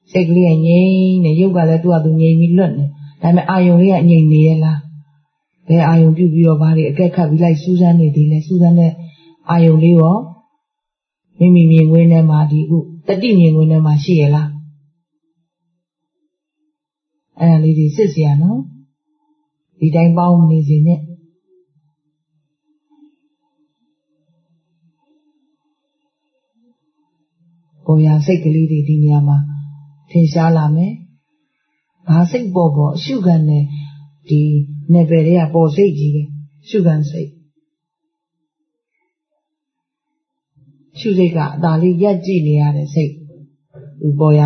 စိတ်ကလေးကငြိမ်နေရုပ်ကလည်းသူ့ဟာသူငြိမ်ပြီးလွတ်နေဒါပေမဲ့အာယုံလေးကငြိမ်နေရဲ့လားဘယ်အာယုံပြုတ်ပြီးတော့ဘာတွေအကက်ခတ်ပြီးလိုက်စူးစမ်းနေသေးလဲစူးစမ်းတဲ့အာယုံလေးရောမိမိမြင်ကွင်းထဲမှာဒီခုတတိမြင်ကွင်းထဲမှာရှိရလားအဲ့ဒါလေးတွေစစ်စရာနော်ဒီတိုင်းပေါင်းမနေစေနဲ့ပေါ်ရစိတ်ကလေးတွေဒီနေရာမှာထင်ရှားလာမယ်ဘာစိတ်ပေါ်အရှုခံနဲ့ဒီနယ်ပယ်တွေကပေါ်စိတ်ကြီးပဲရှုခံစိတ်ရှုစိတ်ကအသာလေးရက်ကြည့်နေရတဲ့စိတ်ဒီပေါ်ရ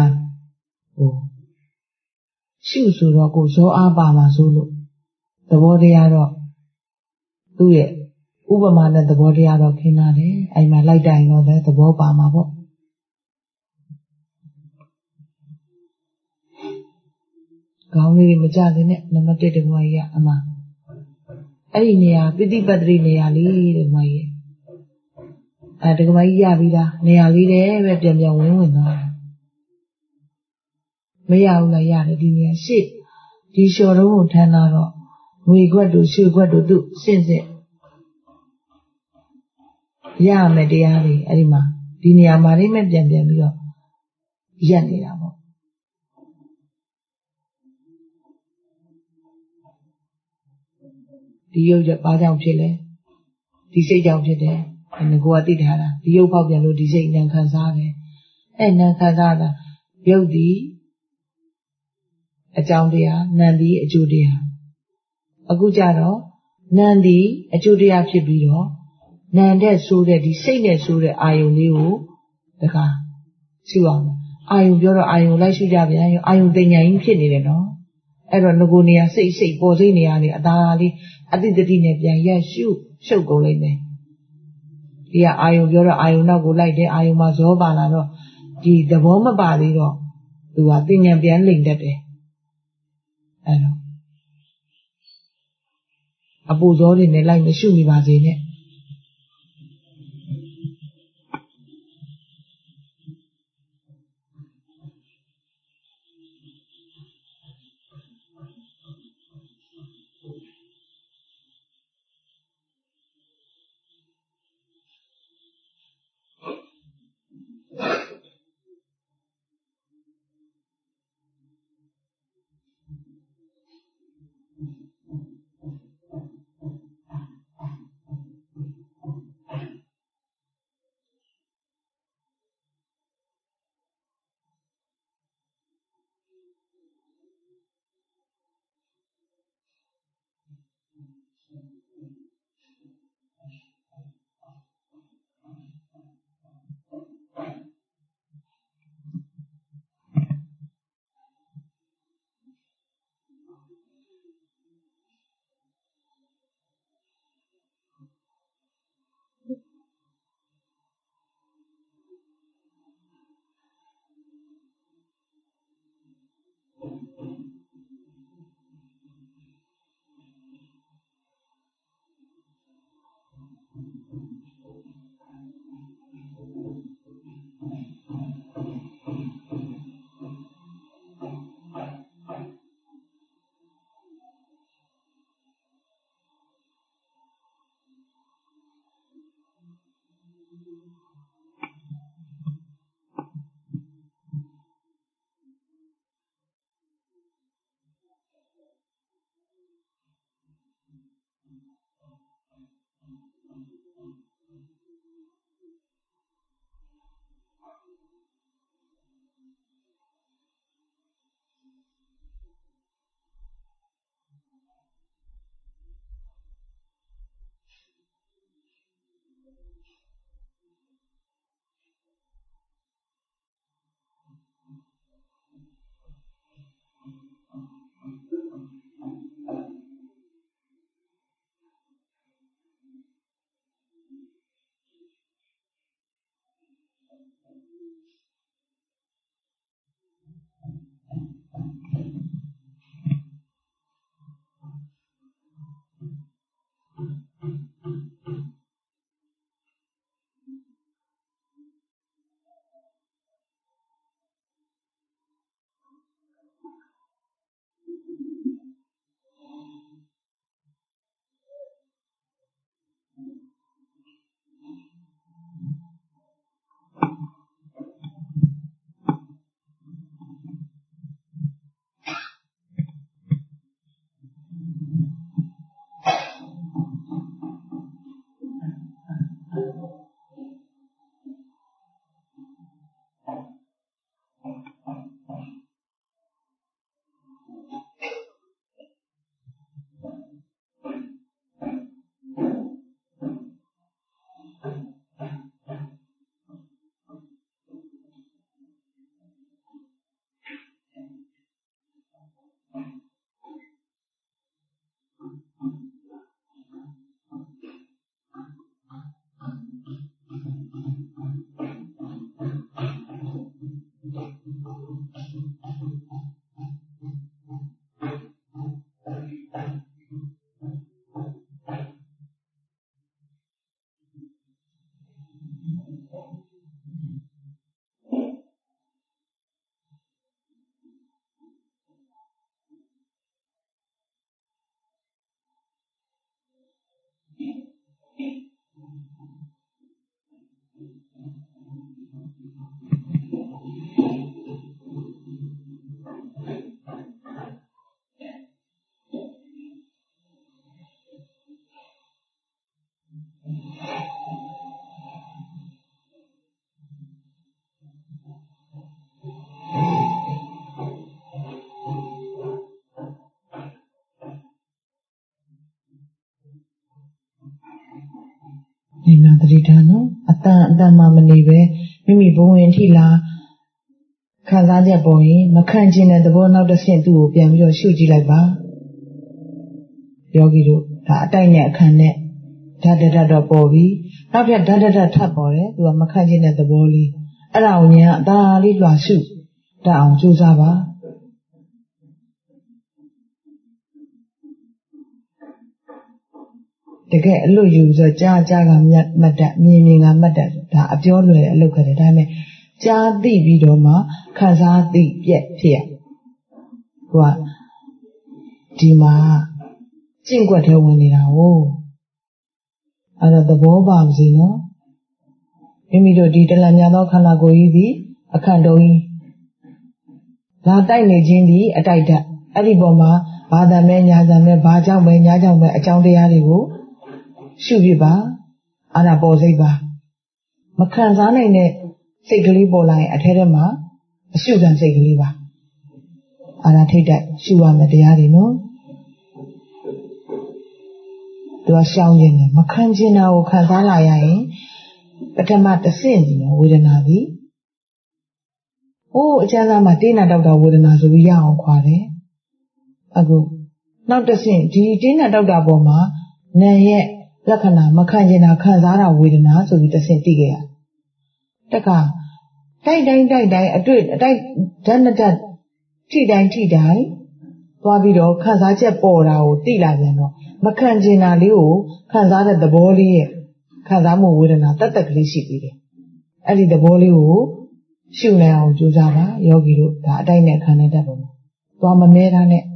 ရှုဆိုတော့ကိုဇောအားပါမှာဆိုလို့သဘောတရားတော့သူ့ရဲ့ဥပမာနဲ့သဘောတရားတော့ခင်းလာတယ်အဲ့မှာလိုက်တိုင်တော့လည်းသဘောပါမှာပေါ့ခေါင်းလေးမကြသေးနဲ့နံပါတ်1တကွာကြီးကအမအဲ့ဒီနေရာပိဋိပတ်တိနေရာလေးတဲ့ကွာကြီးအဲ့တကွာကြီးရပြီလားနေရာလေးတဲ့ပဲပြန်ပြန်ဝင်သွားတယ်မရဘူးလားရတယ်ဒီနေရာရှေ့ဒီလျှော်တော့ကိုထမ်းလာတော့ငွေခွက်တို့ရွှေခွက်တို့သူစင့်ရမယ်တရားတွေအဲ့ဒီမှာဒီနေရာမှာလေးမဲ့ပြန်ပြီးတော့ရက်နေတာပေါ့ဒီရုပ်ကဘာကြောင့်ဖြစ်လဲဒီစိတ်ကြောင့်ဖြစ်တယ်ငါကသိထားတာဒီရုပ်ပေါက်ပြန်လို့ဒီစိတ်နံခံစားတယ်အဲ့နံခံစားတာရုပ်ဒီအကြောင်းတရားနံဒီအကျိုးတရားအခုကြတော့နံဒီအကျိုးတရားဖြစ်ပြီးတော့နံတဲ့ဆိုးတဲ့ဒီစိတ်နဲ့ဆိုးတဲ့အာယုံလေးကိုတခါရှုအောင်အာယုံပြောတော့အာယုံလိုက်ရှုကြပြန်အာယုံတင်ညာကြီးဖြစ်နေတယ်နော်အဲ့တော့ငကိုနေရာစိတ်ပေါ်စိတ်နေရာနေအသာလေးအတိတတိနဲ့ပြန်ရက်ရှုပ်ကုန်လိမ့်မယ်ဒီကအာယုံပြောတော့အာယုံနောက်ကိုလိုက်တယ်အာယုံမှာဇောပါလာတော့ဒီသဘောမပါသေးတော့သူကတင်ညာပြန်လိမ့်တတ်တယ်အဲ့တော့အပူဇောတွေနဲ့လိုက်မရှုမိပါစေနဲ့နာတတိထားနော်အတန်မှမနေပဲမိမိဘဝင်ထိလားခံစားချက်ပေါ်ရင်မခံကျင်တဲ့သဘောနောက်တစ်ဆင့်သူ့ကိုပြန်ပြီးတော့ရှုကြည့်လိုက်ပါယောဂီတို့ဒါအတိုက်နဲ့အခန့်နဲ့ဓာတ်တော့ပေါ်ပြီးနောက်ပြဓာတ်ထပ်ပေါ်တယ်သူကမခံကျင်တဲ့သဘောလေးအဲ့ဒါကိုဉာဏ်အသာလေးလွှာရှုတတ်အောင်ကြိုးစားပါတကယ်အလွတ်ယူဆိုကြားကမှတ်တတ်မြင်ကမှတ်တတ်ဒါအပြောလွယ်တဲ့အလုပ်ခက်တယ်ဒါပေမဲ့ကြားသိပြီးတော့မှခံစားသိပြက်ဖြစ်ရဟိုကဒီမှာကျင့်ကွက်ထဲဝင်နေတာဟုတ်အဲ့တော့သဘောပါမစီနော်မိမိတို့ဒီတလန်များသောခန္ဓာကိုယ်ကြီးသည်အခန့်တုံးကြီးဒါတိုက်နေခြင်းသည်အတိုက်ဓာတ်အဲ့ဒီပေါ်မှာဘာသာမဲညာသာမဲဘာကြောင့်ပဲညာကြောင့်ပဲအကြောင်းတရားတွေကိုရှုပြပါအဲ့ဒါပေါ်စိတ်ပါမခံစားနိုင်တဲ့စိတ်ကလေးပေါ်လာရင်အထဲထဲမှာအရှုခံစိတ်ကလေးပါအဲ့ဒါထိတ်တိုက်ရှုရမယ်တရားတွေနော်သူကရှောင်ခြင်းနဲ့မခံခြင်းတာကိုခံစားလာရရင်ပထမတစ်ဆင့်ဒီဝေဒနာသည်အကျဉ်းသားမှာတင်းနာတောက်တာဝေဒနာဆိုပြီးရအောင်ခွာတယ်အခုနောက်တစ်ဆင့်ဒီတင်းနာတောက်တာပေါ်မှာနာရဲ့လက္ခဏာမခံကျင်တာခံစားတာဝေဒနာဆိုပြီးတစ်ဆင့်သိခဲ့ရတခါတိုက်တိုင်းအတွေ့အတိုက်ဓာတ်နဲ့ဓာတ်ထိတိုင်းသွားပြီးတော့ခံစားချက်ပေါ်တာကိုသိလာပြန်တော့မခံကျင်တာလေးကိုခံစားတဲ့သဘောလေးရဲ့ခံစားမှုဝေဒနာတက်ကလေးရှိပြီးတယ်အဲ့ဒီသဘောလေးကိုရှုနိုင်အောင်ကြိုးစားပါယောဂီတို့ဒါအတိုက်နဲ့ခံတဲ့တတ်ပုံသွားမမဲတာနဲ့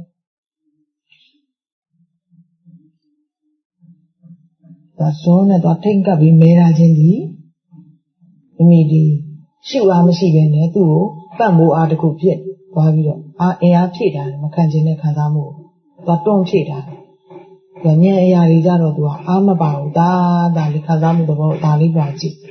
ဒါဇောနဲ့သွားထိတ်ကပ်ပြီးမဲတာချင်းဒီမိမိဒီရှုအားမရှိပဲနဲ့သူ့ကိုပတ်မိုးအားတစ်ခုဖြစ်သွားပြီးတော့အင်အားဖြည့်တာမခံကျင်တဲ့ခံစားမှုသွားတွန်းဖြည့်တာဉာဏ်အရာတွေကြတော့သူကအားမပါဘူးဒါလေးခံစားမှုသဘောဒါလေးပါကြည့်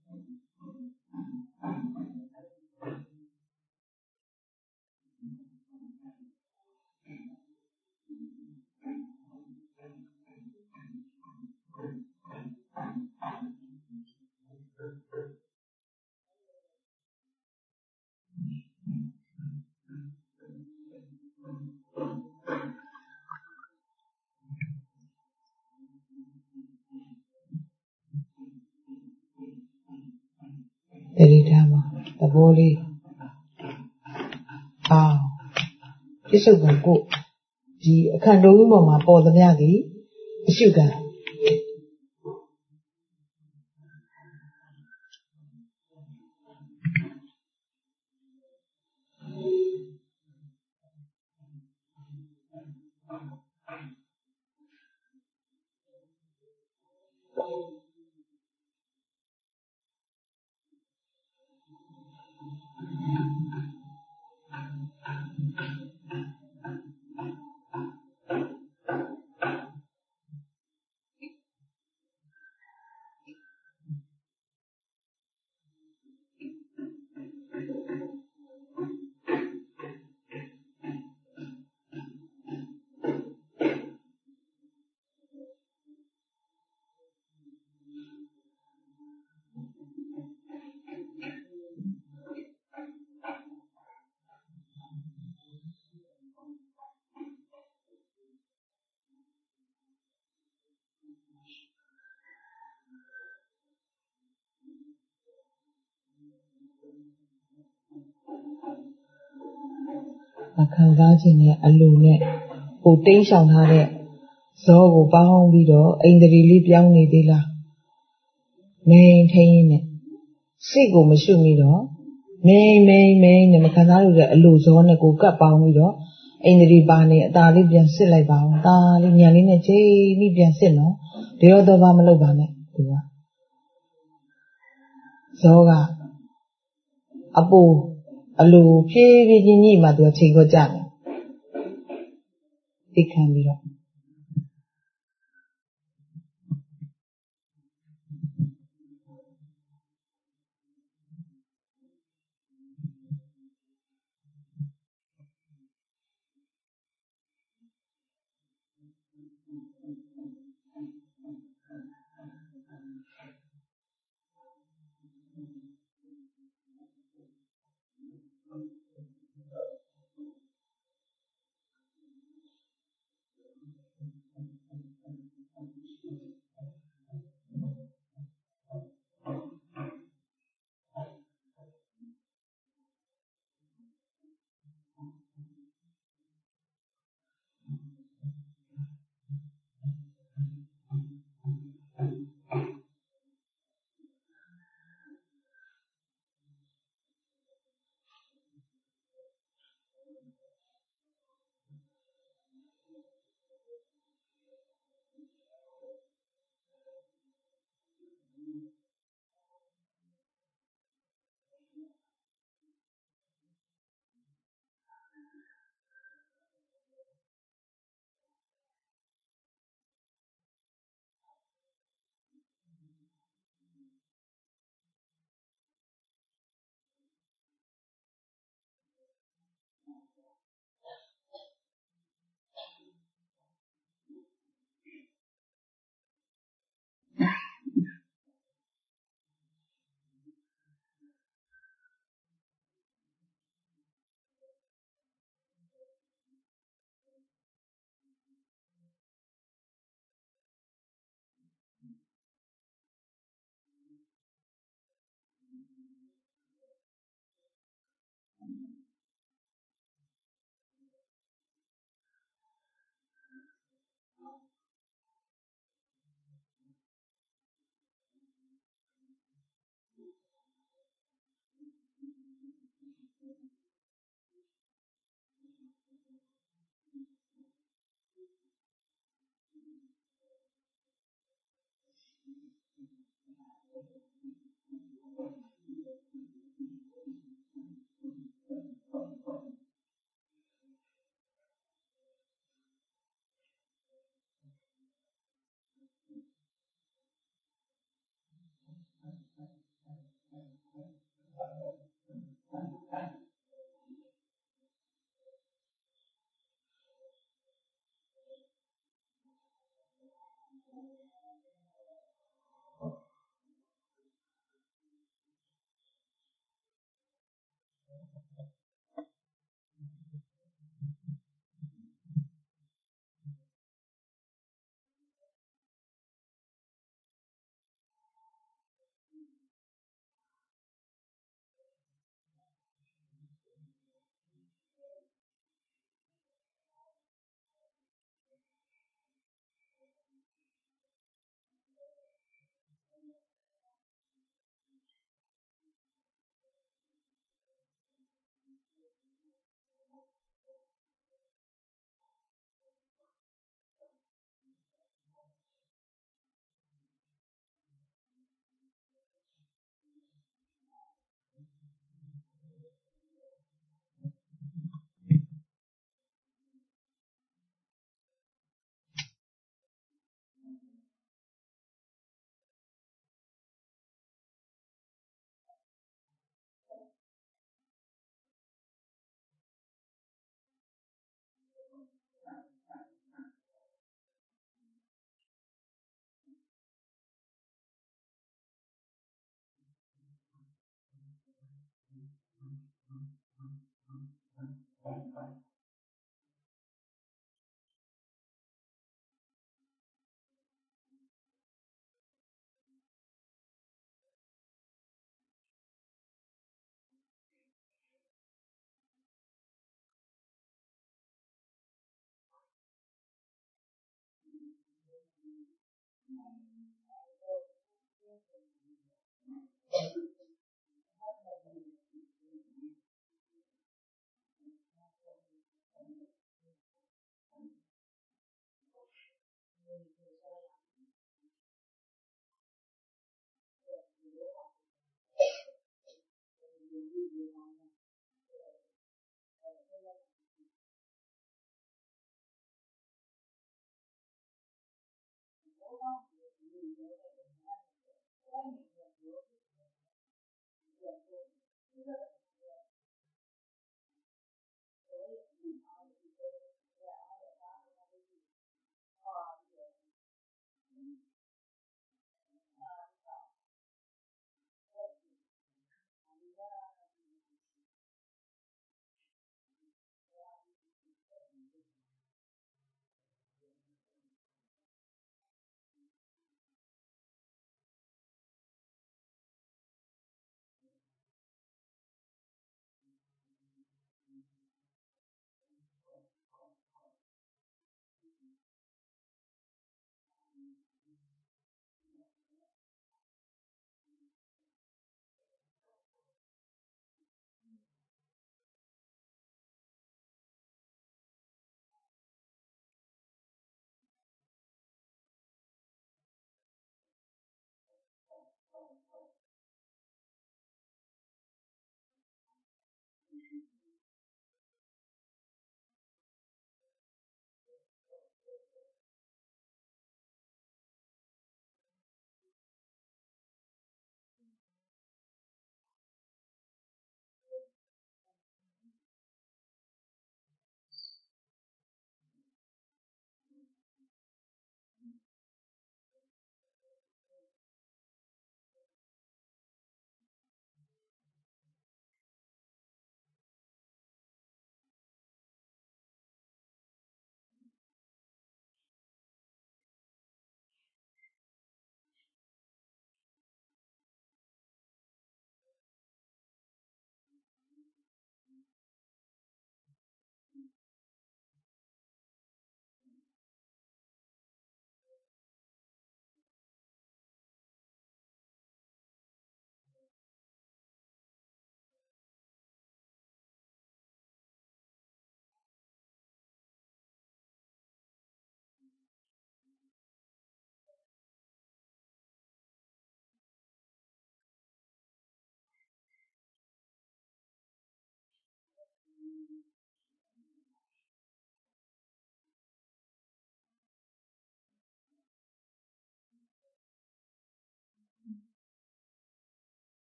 တတိထားမှာသဘောလေးပြစ္ဆုတ်ကကိုဒီအခန့်တုံးကြီးပေါ်မှာပေါ်သမျှသည်အရှုခံခံစားခြင်းနဲ့အလိုနဲ့ဟိုတိမ်းရှောင်ထားတဲ့ဇောကိုပေါင်းပြီးတော့အိန္ဒြေလေးပြောင်းနေသေးလားမိန်ထိန်နဲ့စိတ်ကိုမရှုမိတော့မိန်နဲ့မခံစားလို့တဲ့အလိုဇောနဲ့ကိုကပ်ပေါင်းပြီးတော့အိန္ဒြေပါနေအသာလေးပြန်စစ်လိုက်ပါအောင်ဒါလေးညံလေးနဲ့ချိန်ပြီးပြန်စစ်နော်ဒီရောတော့ဘာမလုပ်ပါနဲ့ဒီကဇောကအပူအလိုဖြည်းဖြည်းချင်းညိမှသူကချိန်ခွက်ကြတယ်သိခံပြီးတော့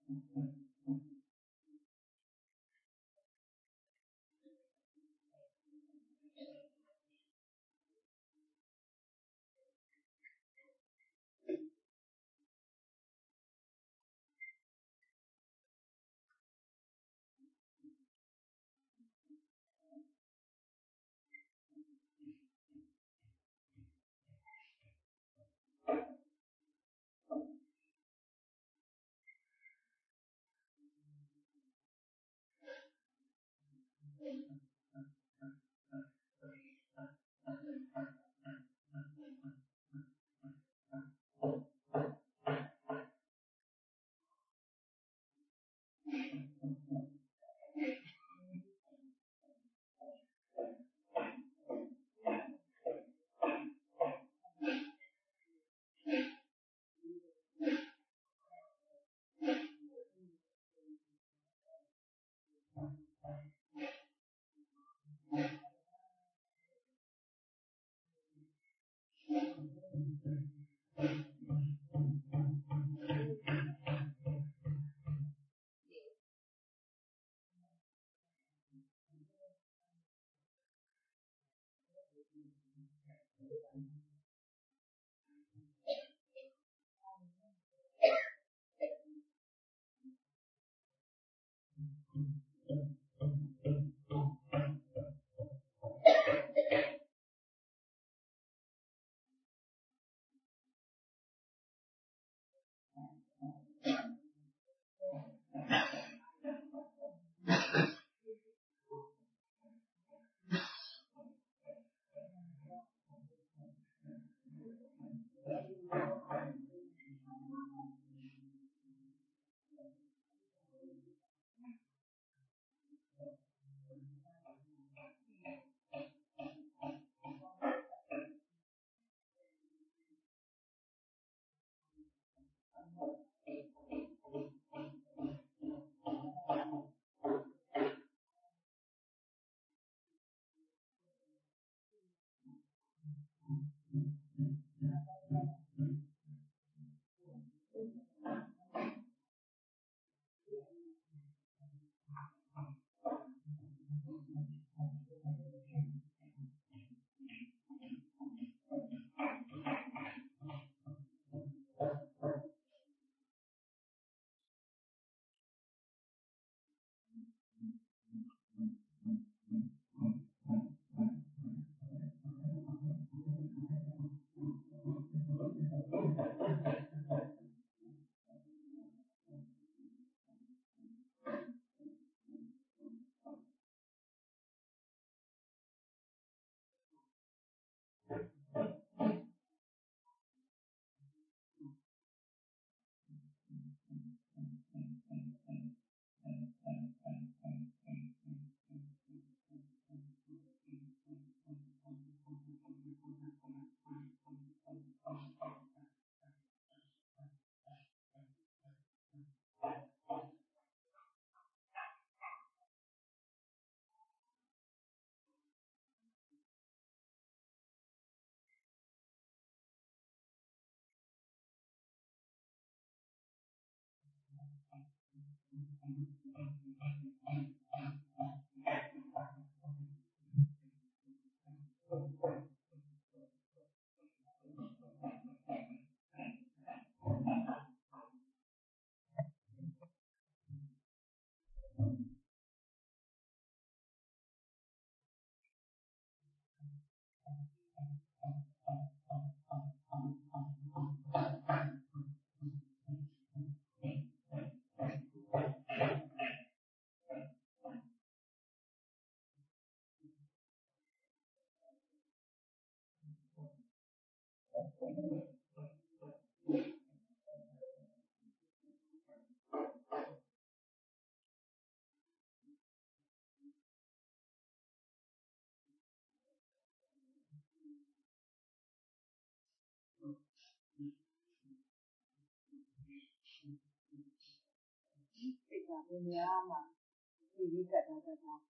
များမှာဒီကြီးကတ်တာ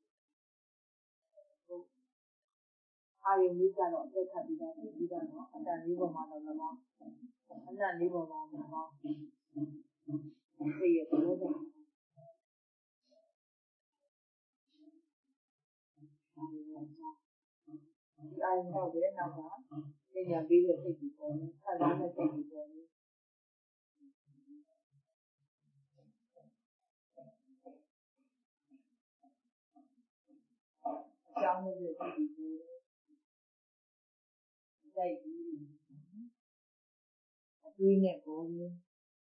အာယုံလေးကတော့အသက်ခတ်ပြီးတော့ပြီးတော့အတန်လေးပေါ်မှာတော့၎င်းအနံ့လေးပေါ်မှာ၎င်းစိတ်ရဲ့သဘောတရားဒီအာရုံတော့ပဲနောက်ကပညာပေးတဲ့စိတ်ကြီးပေါ်တယ်ခံစားတဲ့စိတ်ကြီးပေါ်တယ်ကြောင်းတဲ့စိတ်ကြီးပေါ်တယ်စိတ်ကြီးအတွေးနဲ့ပေါ်တယ်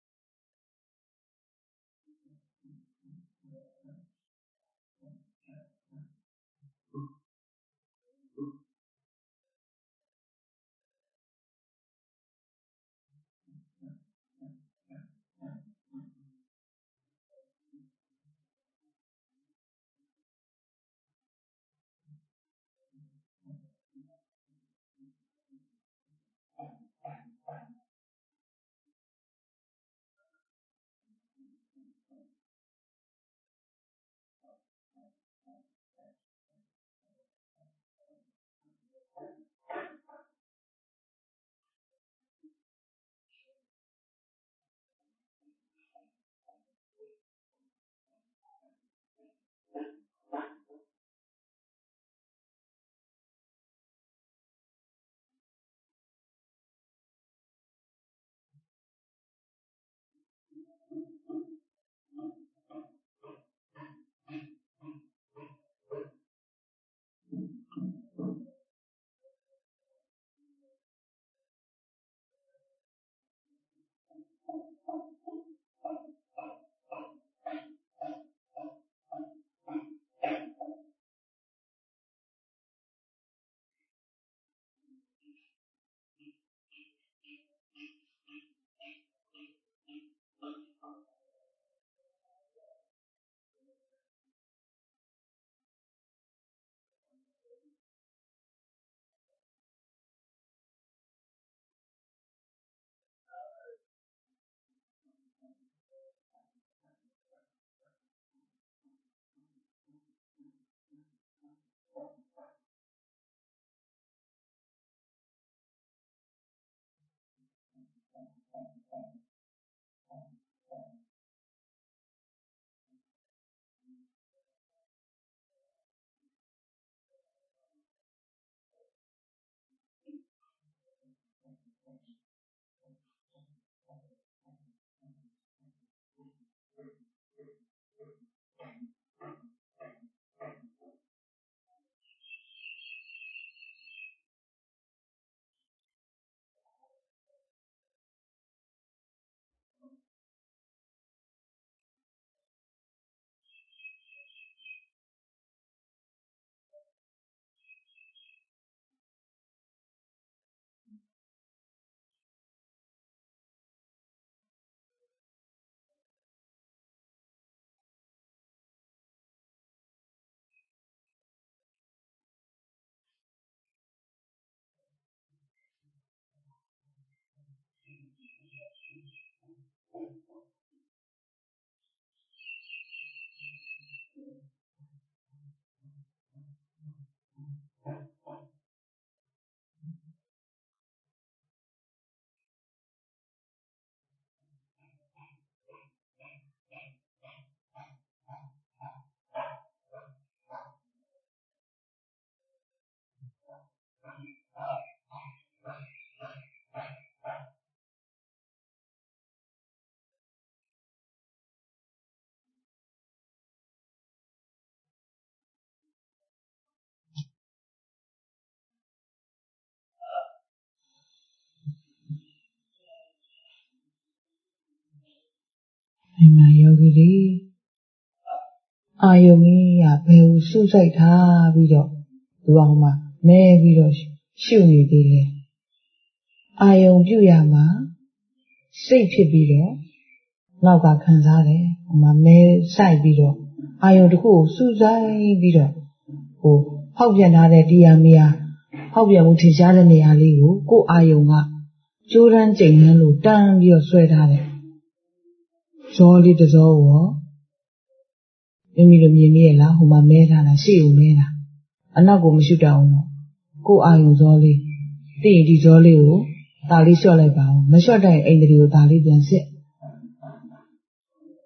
ဒီမှာယောဂီတွေအာယုံကြီးကဘယ်ကိုစုစိုက်ထားပြီးတော့ဒီအောင်မှာမဲပြီးတော့ရှုနေသေးလဲအာယုံပြုရမှာစိတ်ဖြစ်ပြီးတော့နောက်ကခံစားတယ်ဟိုမှာမဲစိုက်ပြီးတော့အာယုံတစ်ခုကိုစုစိုက်ပြီးတော့ဟိုဖောက်ပြန်ထားတဲ့တရားမီယာဖောက်ပြန်မှုထင်ရှားတဲ့နေရာလေးကိုကိုယ်အာယုံကကြိုးတန်းကျိန်နှန်းလို့တန်းပြီးတော့ဆွဲထားတယ်ဇောလေးတစ်ဇောရောမိမိတို့မြင်မိရလားဟိုမှာမဲထားတာရှေ့ကိုမဲတာအနောက်ကိုမရှုတတ်အောင်တော့ကိုယ်အာယုံဇောလေးသိရင်ဒီဇောလေးကိုဒါလေးလျှော့လိုက်ပါဦးမလျှော့တဲ့အိမ်တရီကိုဒါလေးပြန်စစ်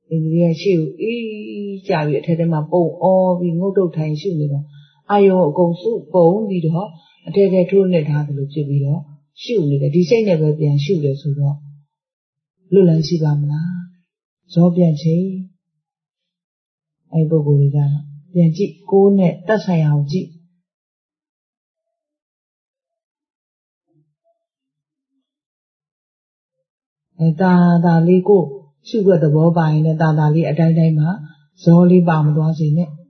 Indriya shoo Javi Tedema Bo or we no do time shoo. Ayo go so bone lead her, a teddy to net had the Lucido. Shoo, the design never be and shoot as well. Lulan Sibamla. Zobian Che. I go Gurigana. Then Jeep go net, that's how Jeep. Da Ligo, sugar the boba in a dadali at Didema, Zoli Bam was in it.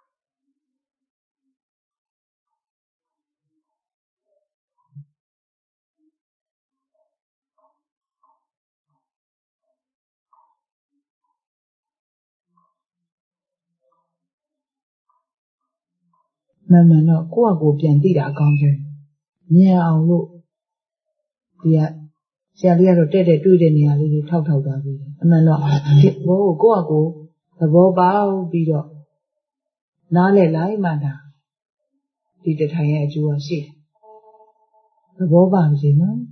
Mamma no, go Piantida counter. Near our look. Yet, Salia rotated to the nearly talked out of it. A man no, go, the boba beat up. Nale lie, madam. Did the tire you a seat? The boba was in.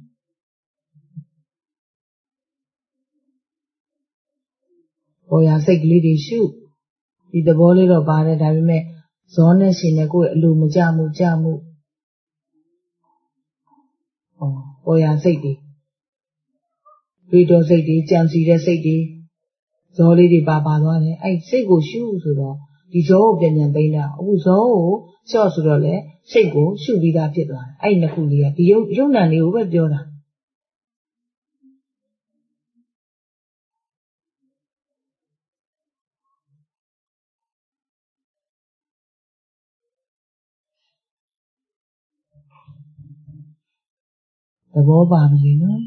Oh, I say, lady shoe. Did the body of Barret have met Zonas in a good jamu. Oh, I say, Vito say, Jansi, say, Zoli di Baba, I say, go shoes, the job then Bena, who's all, Saucerole, say go, should be that it. I know who the young knew what Jonah. The Boba, you know.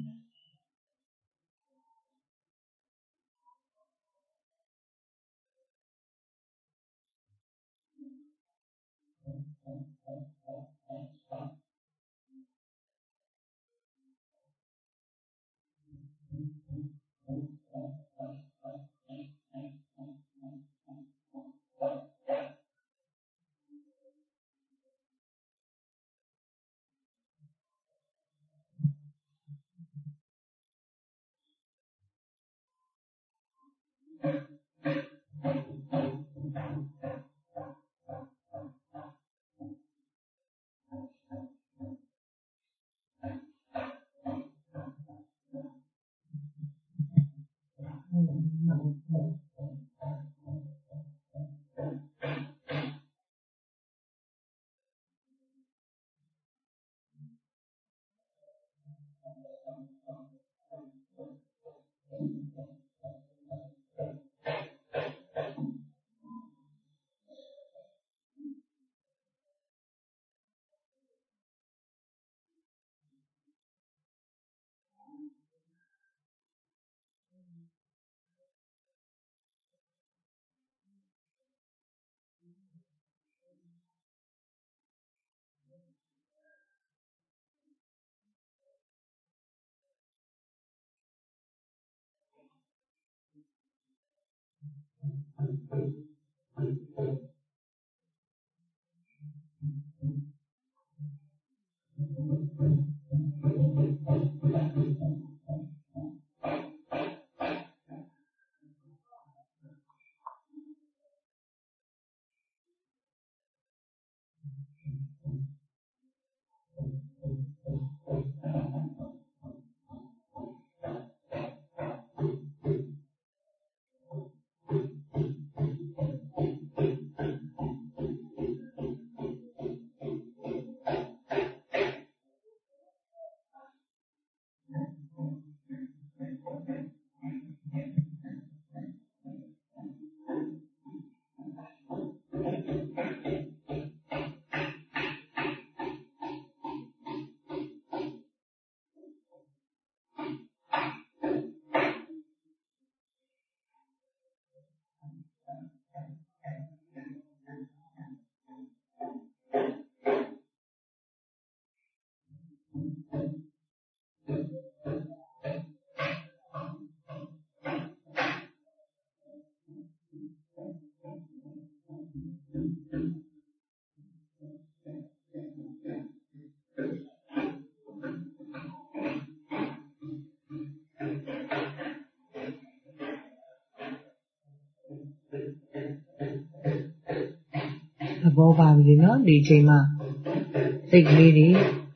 ဘောပါပြီနော်ဒီအချိန်မှာစိတ်ကလေးတွေ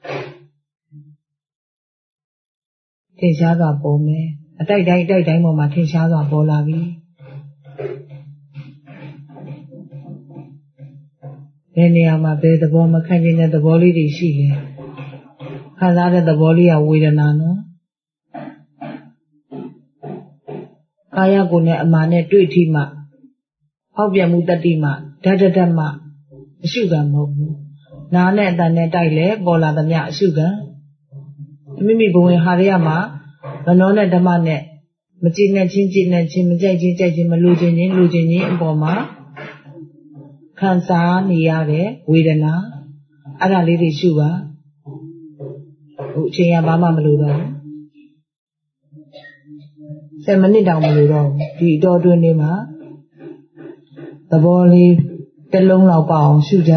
ထင်ရှားစွာပေါ်မယ်အတိုက်တိုင်းပေါ်မှာထင်ရှားစွာပေါ်လာပြီဘယ်နေရာမှာဘယ်သဘောမခံနိုင်တဲ့သဘောလေးတွေရှိလဲခံစားတဲ့သဘောလေးကဝေဒနာနော်ကာယကိုယ်နဲ့အမှန်နဲ့တွေ့ထိမှဟောက်ပြန်မှုတတိမှဓာတ်မှအရှုခံမဟုတ်ဘူးနားနဲ့အတန်နဲ့တိုက်လဲပေါ်လာသမျှအရှုခံမိမိဘဝင်ဟာရရမှာမနောနဲ့ဓမ္မနဲ့မကြည်နဲ့ချင်းမကြိုက်ချင်းကြိုက်ချင်းမလိုချင်ချင်းအပေါ်မှာခံစားနေရတဲ့ဝေဒနာအဲ့ဒါလေးတွေရှုပါဟိုအချိန်ကဘာမှမလိုတော့ဘူး10မိနစ်တောင်မလိုတော့ဘူးဒီအတော်တွင်နေမှာသဘောလေးတစ်လုံးလောက်ပါအောင်ရှုကြ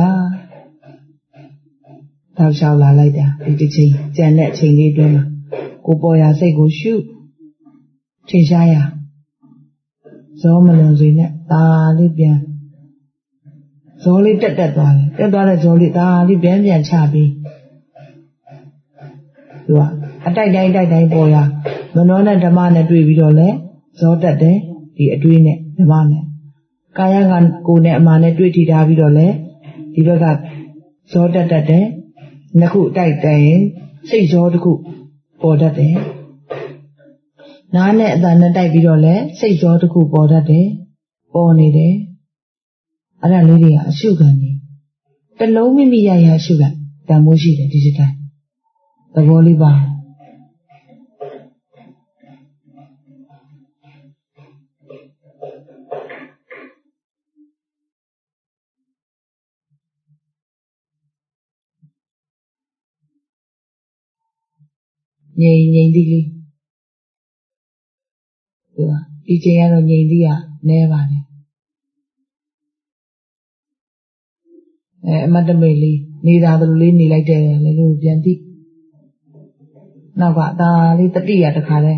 တောက်လျှောက်လာလိုက်တာဒီတစ်ချိန်ကြံတဲ့အချိန်လေးအတွင်းမှာကိုပေါ်ရာစိတ်ကိုရှုထင်ရှားရဇောမလွန်စေနဲ့ဒါလေးပြန်ဇောလေးတက်သွားတယ်တက်သွားတဲ့ဇောလေးဒါလေးပြန်ချပြီးသူကအတိုက်တိုင်းပေါ်ရာမနောနဲ့ဓမ္မနဲ့တွေ့ပြီးတော့လဲဇောတက်တယ်ဒီအတွေးနဲ့ဓမ္မနဲ့ကာယကကိုယ်နဲ့အမှန်နဲ့တွေ့ထိထားပြီးတော့လဲဒီဘက်ကဇောတက်တယ်နှစ်ခုတိုက်ရင်စိတ်ဇောတစ်ခုပေါ်တတ်တယ်နားနဲ့အတန်နဲ့တိုက်ပြီးတော့လဲစိတ်ဇောတစ်ခုပေါ်တတ်တယ်ပေါ်နေတယ်အဲ့ဒါလေးတွေကအရှုခံနေတလုံးမိမိရအရှုခံတန်မိုးရှိတယ်ဒီစတိုင်းသဘောလေးပါငြိမ်သီးလေးဒီချိန်ကတော့ငြိမ်သီးရနဲပါတယ်အမတ်တမိတ်လေးနေတာသလိုလေးနေလိုက်တယ်လေလို့ပြန်သိနောက်ကဒါလေးတတိယတခါလဲ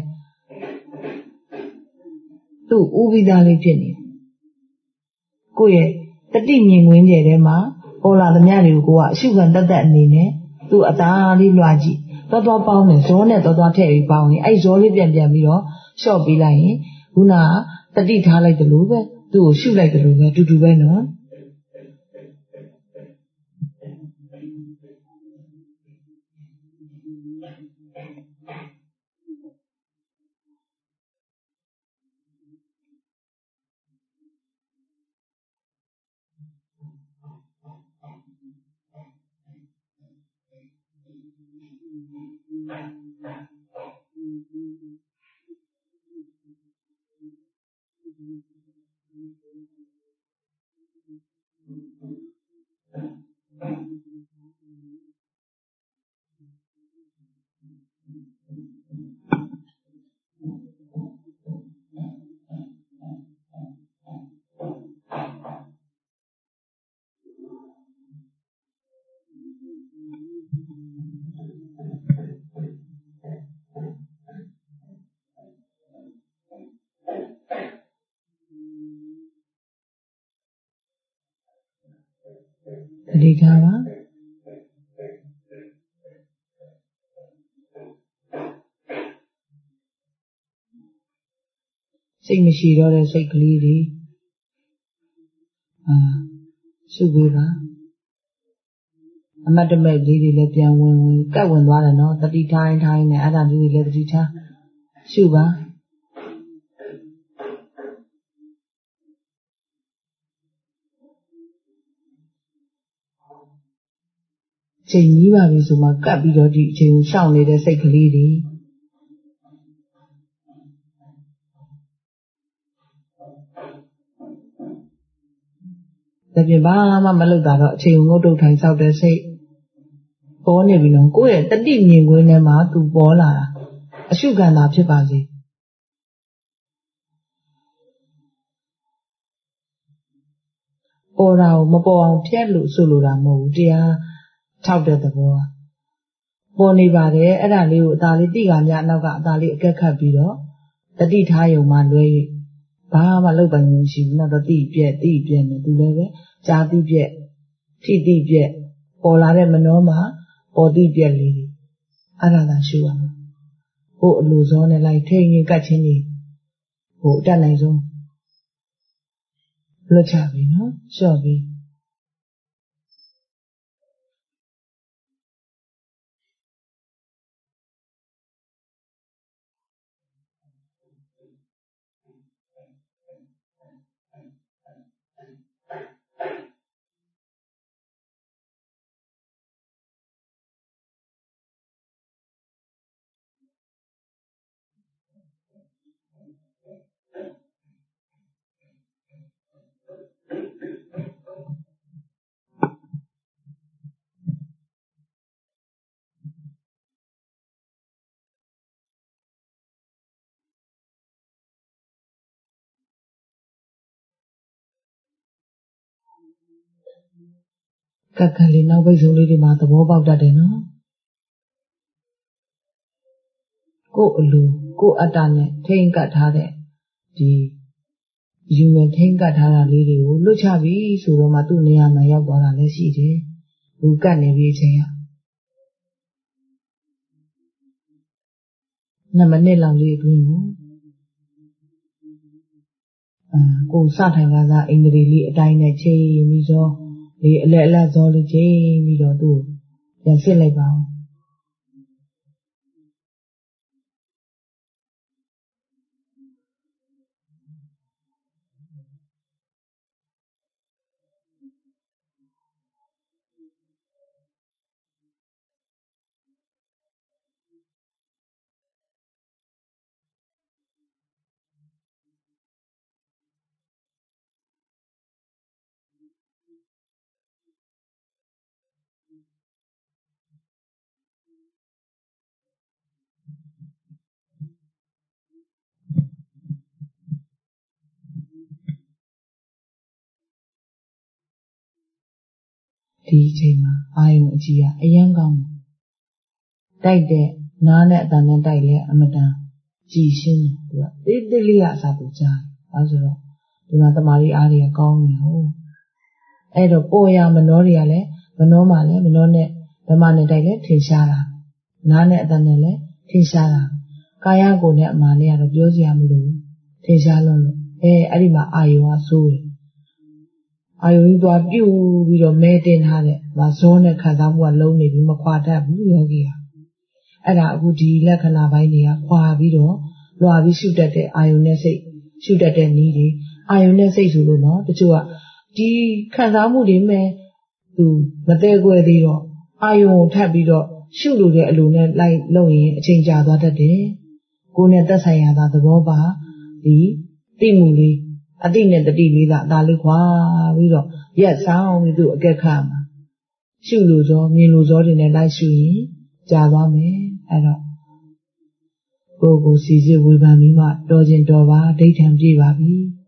သူ့ဥပိ္ပဒါလေးဖြစ်နေကိုယ့်ရဲ့တတိမြင်ကွင်းကျဲထဲမှာပေါ်လာသမျှတွေကိုကအရှုခံတတ်အနေနဲ့သူ့အသားလေးလွှာကြည့်သွားပေါင်းတယ်ဇောနဲ့သွားထည့်ပြီးပေါင်းရင်အဲ့ဇောလေးပြန်ပြီးတော့လျှော့ပေးလိုက်ရင်ခုနကတတိထားလိုက်တယ်လို့ပဲသူ့ကိုရှုလိုက်တယ်လို့ပဲတူတူပဲနော်သတိထားပါစိတ်မရှိတော့တဲ့စိတ်ကလေးတွေရှုပေးပါအမတ်တမဲ့လေးတွေလည်းပြန်ဝင်ကပ်ဝင်သွားတယ်နော်တတိထိုင်းနဲ့အဲ့ဒါလေးတွေလည်းတတိထားရှုပါချိန်ကြီးပါပြီဆိုမှကပ်ပြီးတော့ဒီအချိန်ကိုရှောင်နေတဲ့စိတ်ကလေးတွေဒါပြင်ဘာမှမလုပ်တာတော့အချိန်ငုတ်တုတ်ထိုင်ဆောက်တဲ့စိတ်ပေါ်နေပြီနော်ကိုယ့်ရဲ့တတိမြင်ကွင်းထဲမှာသူပေါ်လာတာအရှုခံတာဖြစ်ပါစေပေါ်တာကိုမပေါ်အောင်ဖျက်လို့ဆိုလိုတာမဟုတ်ဘူးတရားထောက်တဲ့သဘောပေါ်နေပါတယ်အဲ့ဒါလေးကိုအသာလေးတိကများနောက်ကအသာလေးအကက်ခတ်ပြီးတော့တတိထားယုံမှလွဲ၍ဘာမှလုပ်ပိုင်မှုမရှိဘူးနောက်တော့တိပြက်နေသူလည်းပဲကြားတိပြက်ထိတိပြက်ပေါ်လာတဲ့မနှောမှာပေါ်တိပြက်လေးတွေအဲ့ဒါသာရှုရမှာဟိုအလိုစောနဲ့လိုက်ထိရင်ကတ်ချင်းနေဟိုအတတ်နိုင်ဆုံးလွတ်ချပြီနော်လျှော့ပြီကတ်ကလေးနောက်ပိတ်ဆုံးလေးတွေမှာသဘောပေါက်တတ်တယ်နော်ကိုယ်အလိုကိုယ်အတ္တနဲ့ထိမ့်ကတ်ထားတဲ့ဒီယူမယ်ထိမ့်ကတ်ထားတာလေးတွေကိုလွတ်ချပြီဆိုတော့မှသူ့နေရာမှာရောက်သွားတာလည်းရှိတယ်လူကတ်နေပြီအချိန်က2 မိနစ်လောက်လေးအတွင်းကိုစထိုင်ကစားအင်္ဂလိပ်လေးအတိုင်းနဲ့ချိန်ပြီးတော့ဒီအလက်အလတ်စောလေးချိန်ပြီးတော့သူ့ပြန်စစ်လိုက်ပါဦးဒီအချိန်မှာအာယုံအကြည့်ကအယံကောင်းတိုက်တဲ့နားနဲ့အတန်နဲ့တိုက်လဲအမတန်ကြည်ရှင်းတယ်သူကတိတိလေးအစားသူကြားတယ်ဆိုတော့ဒီမှာတမာရီအားတွေကကောင်းနေဟုတ်အဲ့တော့ပေါ်ရမနှောတွေကလည်းမနှောမှလည်းမနှောနဲ့ဓမ္မနဲ့တိုက်လဲထင်ရှားတာနားနဲ့အတန်နဲ့လည်းထင်ရှားတာကာယကိုယ်နဲ့အမှန်နဲ့ကတော့ပြောစရာမလိုထင်ရှားလို့အဲ့ဒီမှာအာယုံကစိုးတယ်အာယုံကြီးသွားပြုတ်ပြီးတော့မဲတင်ထားတဲ့ဗာဇောနဲ့ခံစားမှုကလုံးနေပြီးမခွာတတ်ဘူးယောဂီဟာအဲ့ဒါအခုဒီလက္ခဏာပိုင်းတွေကခွာပြီးတော့လွှာပြီးရှုတတ်တဲ့အာယုံနဲ့စိတ်ရှုတတ်တဲ့နည်းတွေအာယုံနဲ့စိတ်ဆိုလို့နော်တချို့ကဒီခံစားမှုတွေမဲ့သူမတဲကွယ်သေးတော့အာယုံကိုထပ်ပြီးတော့ရှုလို့တဲ့အလိုနဲ့လိုက်လုပ်ရင်အချိန်ကြာသွားတတ်တယ်ကိုယ်နဲ့သက်ဆိုင်ရာသာသဘောပါဒီသိမှုလေးအတိနဲ့တတိလေးသာအသာလေးခွာပြီးတော့ရက်ဆောင်ပြီးသူ့အကက်ခတ်မှာရှုလို့သောမြင်လို့သောတွေနဲ့လိုက်ရှုရင်ကြာသွားမယ်အဲ့တော့ကိုယ်ကိုစီစစ်ဝေဖန်ပြီးမှတော်ခြင်းတော်ပါဒိဋ္ဌံပြည့်ပါပြီ